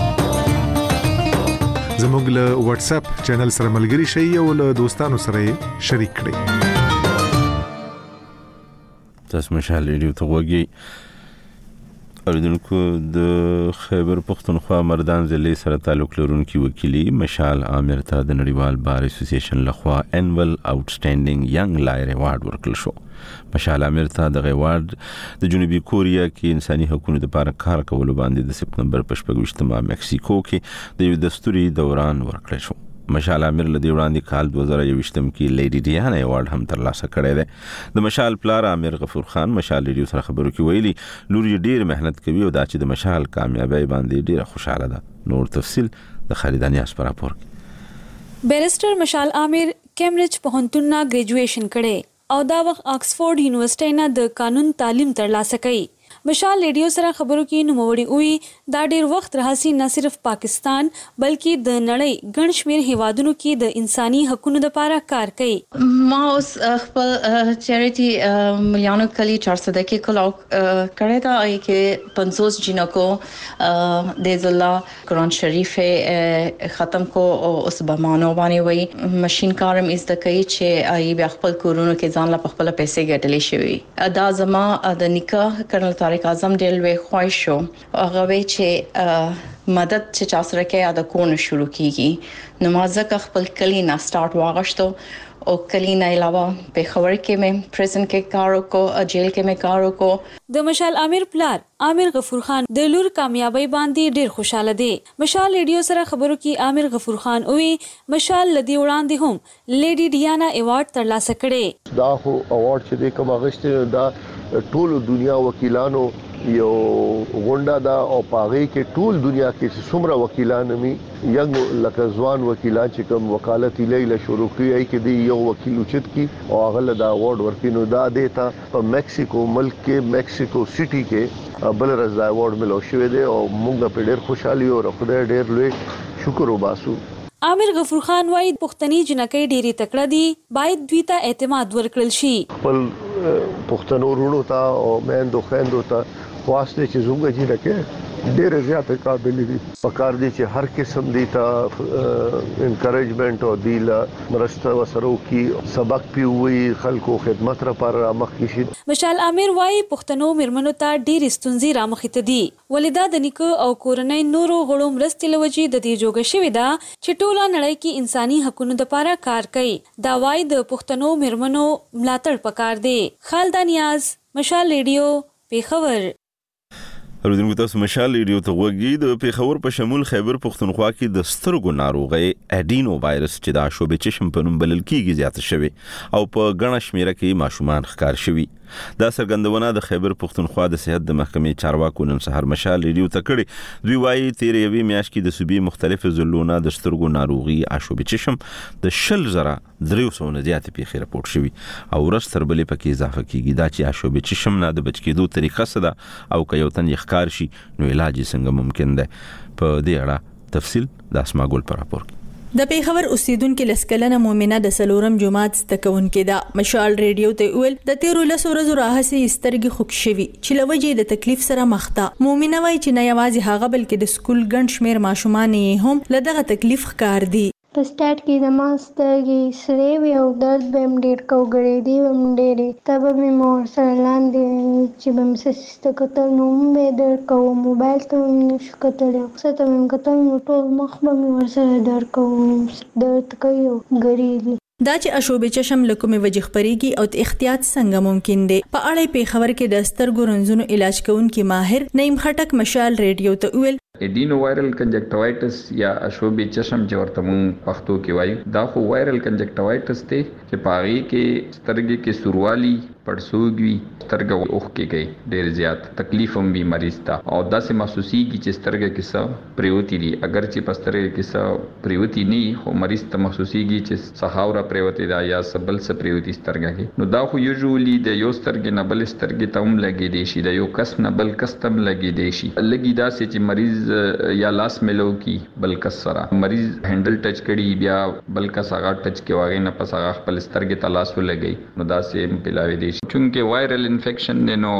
زموږ له واتس اپ چینل سره ملګري شئ او له دوستانو سره شریک کړئ. تاسو مشال ریډیو ته وګورئ. اوریدونکو د خیبر پښتونخوا مردان ضلع سره تعلق لرونکي وکیلی مشال عامر ته د نړیوال بار اسوسییشن لخوا انول آوټسټینډینګ ینګ لایر ایوارډ ورکړل شو. مشال عامر ته د ایوارډ د جنوبي کوریا کې انساني حقوقو لپاره کار کولو باندې د سپتمبر په شپږویشتمه مکسیکو کې د یو دستوري دوران ورکړل شو. مشال عامر لدی وړاندې کال دوه زره یوویشتم کې لیډي ډیانا ایوارډ هم ترلاسه کړی دی. د مشال پلار عامر غفور خان مشال ریډیو سره خبرو کې ویلي لور یې ډیر مهنت کوي او دا چې د مشال کامیابی باندې ډیره خوشاله ده. نور تفصیل د خالدانی اس پر راپور. بیرسټر مشال عامر کیمبرج پوهنتون نه ګریجویشن کړي او دا وخت آکسفورد یونیورسيټي نه د قانون تعلیم ترلاسه کړي مشال ریډیو سره خبرو کې نوموړي وی دا ډیر وخت راهسي نه صرف پاکستان بلکې د نړۍ ګڼ شمېر هیوادونو کې د انساني حقوقو لپاره کار کوي. ما اوس خپل چیریټي مليانو کلی چار سو کې کلاو کړی دا کې پنځوس جنکو د الله قرآن شریف ختم کو اوس به مانو باندې وای ماشين کارم از د کوي چې ای بیا خپل کورونو کې ځان لا خپل پیسې ګټلې شوی. دا زما د نکاح کرنل طارق اعظم ډېر لوی خوښ شو. هغه وی چې مدد چې چا سره کې ادا کول شروع کیږي نو ما ځکه خپل کلی نه سٹارټ واغشتو او کلی نه علاوه په خبر کې مې پریزن کې کار وکړو جیل کې مې کار وکړو. د مشال عامر پلار عامر غفور خان د لور کامیابی باندې ډیر خوشاله دی. مشال ریډیو سره خبرو کې عامر غفور خان وی مشال لدی وړاندې هم لیډي ډیانا ایوارډ ترلاسه کړي. دا خو ایوارډ چې کوم غشته دا ټول دنیا وکیلانو یو غونډه دا او پاغي کې ټول دنیا کې څومره وکیلان می یو لکه ځوان وکیلان چې کوم وکالت لیله شروع کړی کې دی یو وکیل اوچت کی او هغه دا ایوارډ ورکینو دا دیتا په میکسیکو ملک کې میکسیکو سټي کې بل رضا ایوارډ ملو شوې دی او موږ په ډېر خوشحالي او خدای ډېر لوی شکر وباسو. عامر غفور خان وايي پښتني جنکې ډېری تکړه دي باید دوی ته اعتماد ورکړل شي. خپل پښتنو ورونو ته او مېندو خويندو ته واسطه چې زوګه جی لکه ډېر زیات قابل دي پکار دي چې هر قسم دي ته انکریجمنت او دیلا مرسته وسرو کی سبق پیوي خلکو خدمت را پر مخ کی شي. مشال عامر وايي پښتنو مرمنو ته ډېر ستونزې را مخې ته دي ولدا د نیکو او کورنۍ نورو غړو مرستې لوجي د دې جوګه شوی دا چې ټوله نړۍ کې انساني حقوقو لپاره کار کوي. دا وايي د پښتنو مرمنو ملاتړ پکار دی. خالد نیاز مشال ریډیو پیښور. اردوونکو تاسو مشال ریډیو ته وګورئ. د پیښور په شمول خیبر پښتونخوا کې د سترګو ناروغي اډینو وایرس چې د شوبې چشم په نوم بلل کیږي زیات شوی او په غنښ شمیره کې ماشومان ښکار شوی. دا سرګندونه د خیبر پښتونخوا د صحت د محکمې چارواکو نن سهار مشال ریډیو ته کړي. دوی وايي تیر یوې میاشت کې د صوبې مختلفو ضلعونو د سترګو ناروغي شوبې چشم د شل زره درې سوه نه زیات پیښې راپورټ شوی او ورځ تر بلې پکې اضافه کیږي. دا چې شوبې چشم نه د بچ کېدو طریقه څه ده او که یو تن یې ښکار شي نو علاج څنګه ممکن ده. په دې اړه تفصیل د اسما ګل پر راپور. د پیښور اوسیدونکو لسکلنه مومنه د سلورم جماعت ستکونکو دا مشال ریډیو ته ویل د تیرو لسو ورځو راهسي سترګې خوک شوي چې لوجې د تکلیف سره مخ ده. مومنه وایي چې نه یوازې هغه بلکې د سکول ګڼ شمېر ماشومان یې هم له دغه تکلیف ښکار دي. په سټارټ کې د ما سترګې سرې وې او درد به هم ډېر کو غړېدې به هم ډېرې تبه مې مور سره لاندې چې به مې څه سیسته کتل نو هم به یې درد کوو موبایل ته مې نشو کتلی څه ته مې کتل نو ټول مخ به مې ورسره درد کوو درد کوي او غړېږي. دا چې اشوبې چشم له کومې وجې خپرېږي او د احتیاط څنګه ممکن دی په اړه یې پیښور کې د سترګو رنځونو علاج کوونکي ماهر نعیم خټک مشال ریډیو ته ویل اډینو وایرل کنجکټیوایټس یا اشوبې چشم چې ورته مونږ پښتو کې وایو دا خو وایرل کنجکټیوایټس دی چې پاغي کې سترګې کې سوروالی پړسوګوي سترګې اوخ کې گئی ډېر زیات تکلیف هم به مریض تا او داسې محسوسيږي چې سترګې کې څه پریوتی دي اگر چې پسترګې کې څه پریوتی نه خو مریض ته محسوسيږي چې سحاوره پریوتی دا یا سبل څه پریوتی سترګې کې نو دا خو یوزولي د یو سترګې نه بل سترګې ته هم لګي دي شي د یو کس نه بل کس ته لګي دي شي لګي دا چې مریض یا لاس ملو کی بل کس سره مریض هندل ټچ کړي بیا بل کس هغه ټچ کې واغې نه پس هغه خپل سترګې ته لاس ولګي نو دا سه پلاوي دي چونکه وایرل انفیکشن نو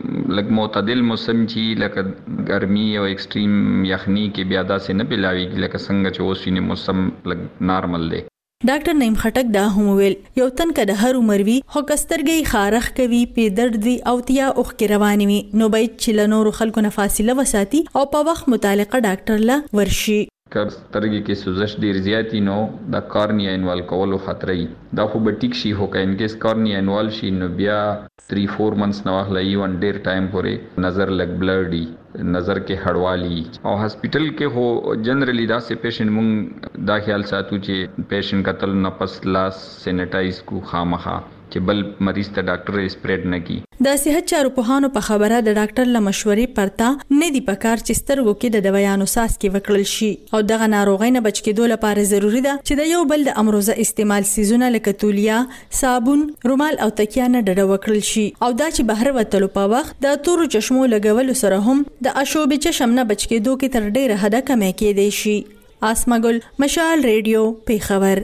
لګ معتدل موسم چې لکه ګرمي او ایکستریم یخني کې بیا دا سه نه پلاوي لکه څنګه چې اوسینه موسم لګ نارمل دی. ډاکټر نعیم خټک دا هم ویل یو تن کده هر عمر وی خو کسترګي خارخ کوي په درد وی او تیا اوخ کې رواني وي نو باید چې لنور خلکو نه فاصله وساتي او په وخت متعلقه ډاکټر لا ورشي. کله سترګې کې سوزش ډیر زیاتی نو د کارنیا انوال کولو خطر ای دا خو به ټیک شي هو کین کې کارنیا انوال شي نو بیا تھری فور منثs نو اخلي ون ډیر ټایم پورې نظر لګ بلډي نظر کې هړوالي او هسپټل کې هو جنرالي دا سه پیشنټ مونږ دا خیال ساتو چې پیشنټ قتل نه پس لاس سینیټایز کو خامخا چې بل مریض ته ډاکټر سپریډ نه کی. د صحت چارو پوهانو په خبره د ډاکټر له مشورې پرته نه دی پکار چې سترګو کې د دوايانو څاڅکي وکړل شي او دغه ناروغۍ نه بچ کېدو لپاره ضروری ده چې د یو بل د امروزه استعمال سیزونه لکه تولیا، صابون، رومال او تکیا نه ډډه وکړل شي او دا چې بهر وتلو په وخت د تورو چشمو لګولو سره هم د اشوب چشم نه بچ کېدو کې تر ډیره حده کمې کېدای شي. آسما ګل، مشال ریډیو، پیښور.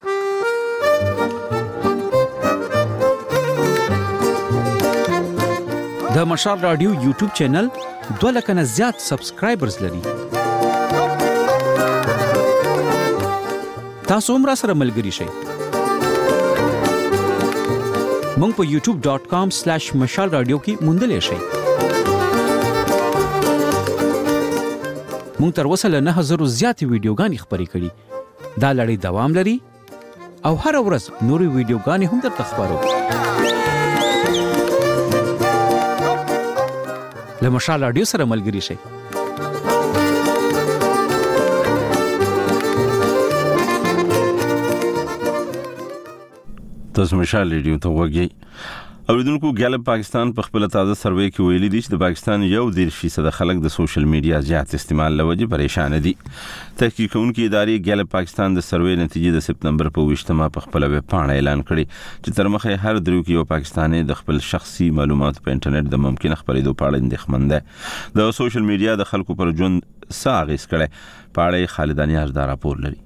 د مشال رادیو یوټیوب چینل دوه لکه نه زیات سبسکرایبرز لري. تاسو هم را سره ملګري شئ. مونږ په یوټیوب ډاٹ کام سلیش مشال رادیو کې موندلی شئ. مونږ تر اوسه له نه زرو زیاتې ویډیوګانې خپرې کړي. دا لړۍ دوام لري او هره ورځ نورې ویډیوګانې هم درته خپرو. له مشال رادیو سره ملګري شئ. تاسو مشال رادیو ته وګورئ. اوریدونکو ګالب پاکستان په خپل تازه سروې کې ویلي دي چې د پاکستان یو دېرش فیصد خلک د سوشل میډیا زیات استعمال لوجه پریشان دي. تحقیق کوونکي ادارې ګالب پاکستان د سروې نتیجې د سپتمبر په ویشتمه په خپل ویب پاڼه اعلان کړی چې تر مخه هر درو کې یو پاکستانی د خپل شخصي معلومات په انټرنیټ د ممکن خبرېدو په اړه اندېښمن دی. د سوشل میډیا د خلکو پر ژوند څه اغېز کړی په اړه خالدانیاز دا راپور لري.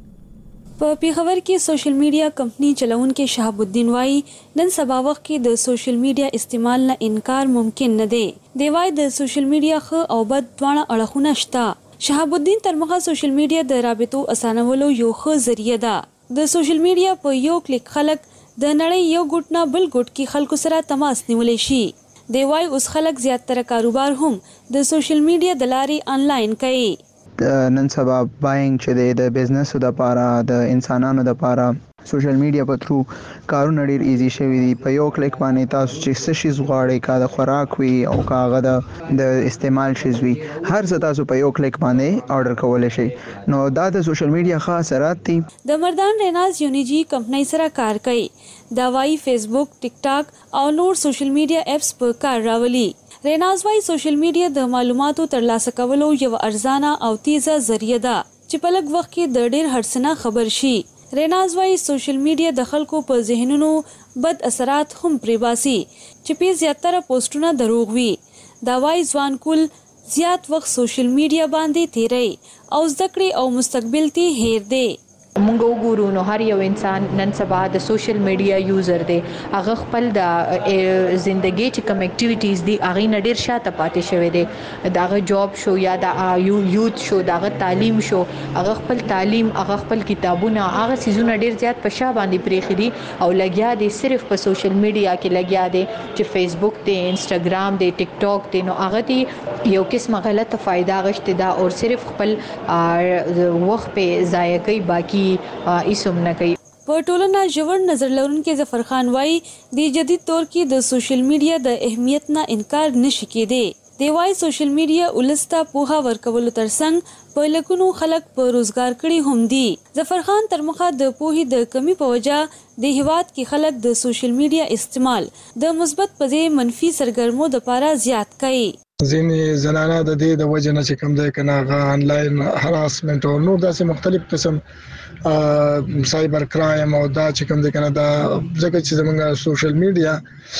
په پیښور کې سوشل میډیا کمپنی چلونکو شهاب الدین وای نن سبا وخت کې د سوشل میډیا استعمال نه انکار ممکن نه دی. دی وای د سوشل میډیا خو او بد دواړه اړخونه شته. شهاب الدین تر مخه سوشل میډیا د رابطو اسانولو یو ښه ذریعہ ده. د سوشل میډیا په یو کلیک خلک د نړۍ یو ګوټ نه بل ګوټ کې خلکو سره تماس نیولای شي. دی وای اوس خلک زیاتره کاروبار هم د سوشل میډیا د لارې آنلاین کوي. نن سبا باینګ چې د بزنس د لپاره د انسانانو د لپاره سوشل میډیا په تھرو کارونه ډیر ایزی شوی دي. په یو کلیک باندې تاسو چې څه شي غواړئ، کا د خوراک وي او کاغه د د استعمال شي وي، هر څه تاسو په یو کلیک باندې آرډر کولای شئ. نو دا د سوشل میډیا خاص اثرات دي. د مردان ریناز یونیجی کمپنۍ سره کار کوي. دا وايي فیسبوک، ټیک ټاک او نور سوشل میډیا اپس په کار راولي. ریناز وايي سوشل میډیا د معلوماتو ترلاسه کولو یو ارزانه او تیزه ذریعہ ده چې په لږ وخت کې د ډیر هرڅنه خبر شي. ریناز وايي سوشل میډیا د خلکو په ذهنونو بد اثرات هم پریباسي چې په زیاتره پوسټونه دروغ وي. دا وايي ځوان کول زیات وخت سوشل میډیا باندې تیری او زده کړې او مستقبل ته هیر دی. مونږ وګورو نو هر یو انسان نن سبا د سوشل میډیا یوزر دی. هغه خپل د ژوندۍ چې کوم اکټیویټیز دي هغه نه ډیر شاته پاتې شوی دی. داغه جاب شو یا د یوث شو، داغه تعلیم شو، هغه خپل تعلیم، هغه خپل کتابونه، هغه سيزونه ډیر زیات په شا باندې پریخي دي او لګیا دي صرف په سوشل میډیا کې لګیا دي چې فیسبوک دی، انستګرام دی، ټیک ټاک دی. نو هغه دی یو قسمه غلطه فائدہ غشته دا او صرف خپل وخت په ضایع کوي، باقي ایسوم نه کوي. په ټولنه ژور نظر لرونکي ظفر خان وايي د جدید دور کې د سوشل میډیا د اهمیت نه انکار نشي کېدی. دی وايي سوشل میډیا ولسته پوها ورکولو ترڅنګ په لکونو خلک په روزګار کړي هم دي. ظفر خان تر مخه د پوهې د کمی په وجه د هیواد کې خلک د سوشل میډیا استعمال د مثبت په ځای منفي سرګرمو د لپاره زیات کوي. ځینې زنانه د دې د وجه نه چې کوم ځای کنه غا انلاین هراسمنت او نور داسې مختلف قسم سایبر کرایم او دا چې کوم ځای کنه دا ځکه چې زمونږ سوشل میډیا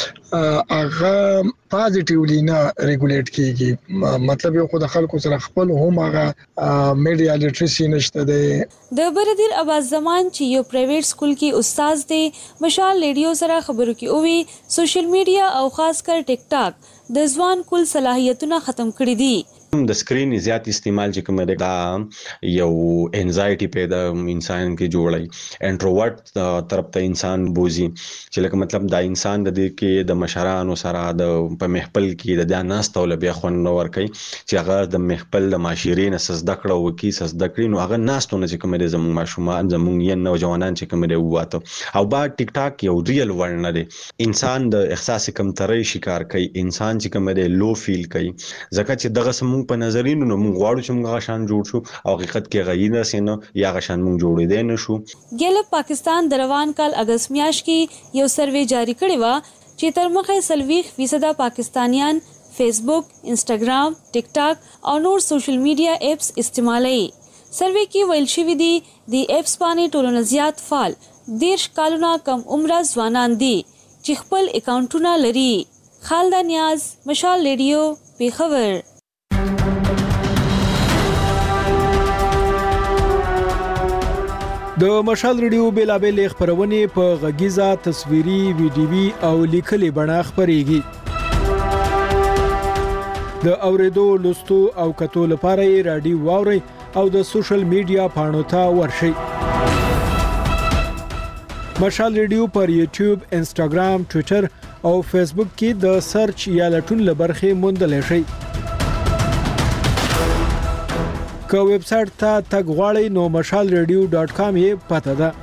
هغه پازیټیولی نه ریګولیټ کیږي. مطلب یو خو د خلکو سره خپل هم هغه میډیا لیټریسي نشته دی. د بردیر عباس زمان چې یو پرایویټ سکول کې استاد دی مشال ریډیو سره خبرو کې اووي سوشل میډیا او خاص کر ټیک ټاک د ځوان کول صلاحیتونه ختم کړی دي. د سکرین زیات استعمال چې کوم دا یو انزایټي پیدا انسان کې جوړي، انټروورټ طرف ته انسان بوزي چې لکه مطلب دا انسان د دې کې د مشرانو سره د په محفل کې د داناست او بیا خوند نور کوي چې هغه د محفل د معاشرې نه سزده کړو وکي سزده کړي نو هغه ناستونه چې کوم د زموږ ماشومان زموږ یې نوجوانان چې کوم دی واته او با ټیک ټاک یو ریل ورنه دی. انسان د احساس کمترۍ شکار کوي، انسان چې کوم دی لو فیل کوي ځکه چې دغه سمو زموږ په نظرینو نو موږ غواړو چې موږ غشان جوړ شو او حقیقت کې غیینه سينه یا غشان موږ جوړې دي نه شو. ګیلپ پاکستان د روان کال اگست میاشت کې یو سروې جاری کړی و چې تر مخه سلويخ فیصد پاکستانیان فیسبوک، انسټاګرام، ټیک ټاک او نور سوشل میډیا اپس استعمالوي. سروې کې ویل شوی دی د اپس باندې ټولنه زیات فعال دیرش کالونه کم عمره ځوانان دي چې خپل اکاونټونه لري. خالده نیاز، مشال ریډیو، پیښور. د مشال ریډیو بیلابل خبرونه په غږیزه، تصویري، ویډیوي او لیکلي بڼه خبريږي. د اوریدو، لوستو او کتو لپاره یې رادیو واوري او د سوشل میډیا پاڼو ته ورشئ. مشال ریډیو پر یوټیوب، انسټاګرام، ټوئیټر او فیسبوک کې د سرچ یا لټون لبرخه موندلی شئ. که ویب سټ ته تګ غواړئ نو مشال ریډیو ډاټ کام یې پته ده.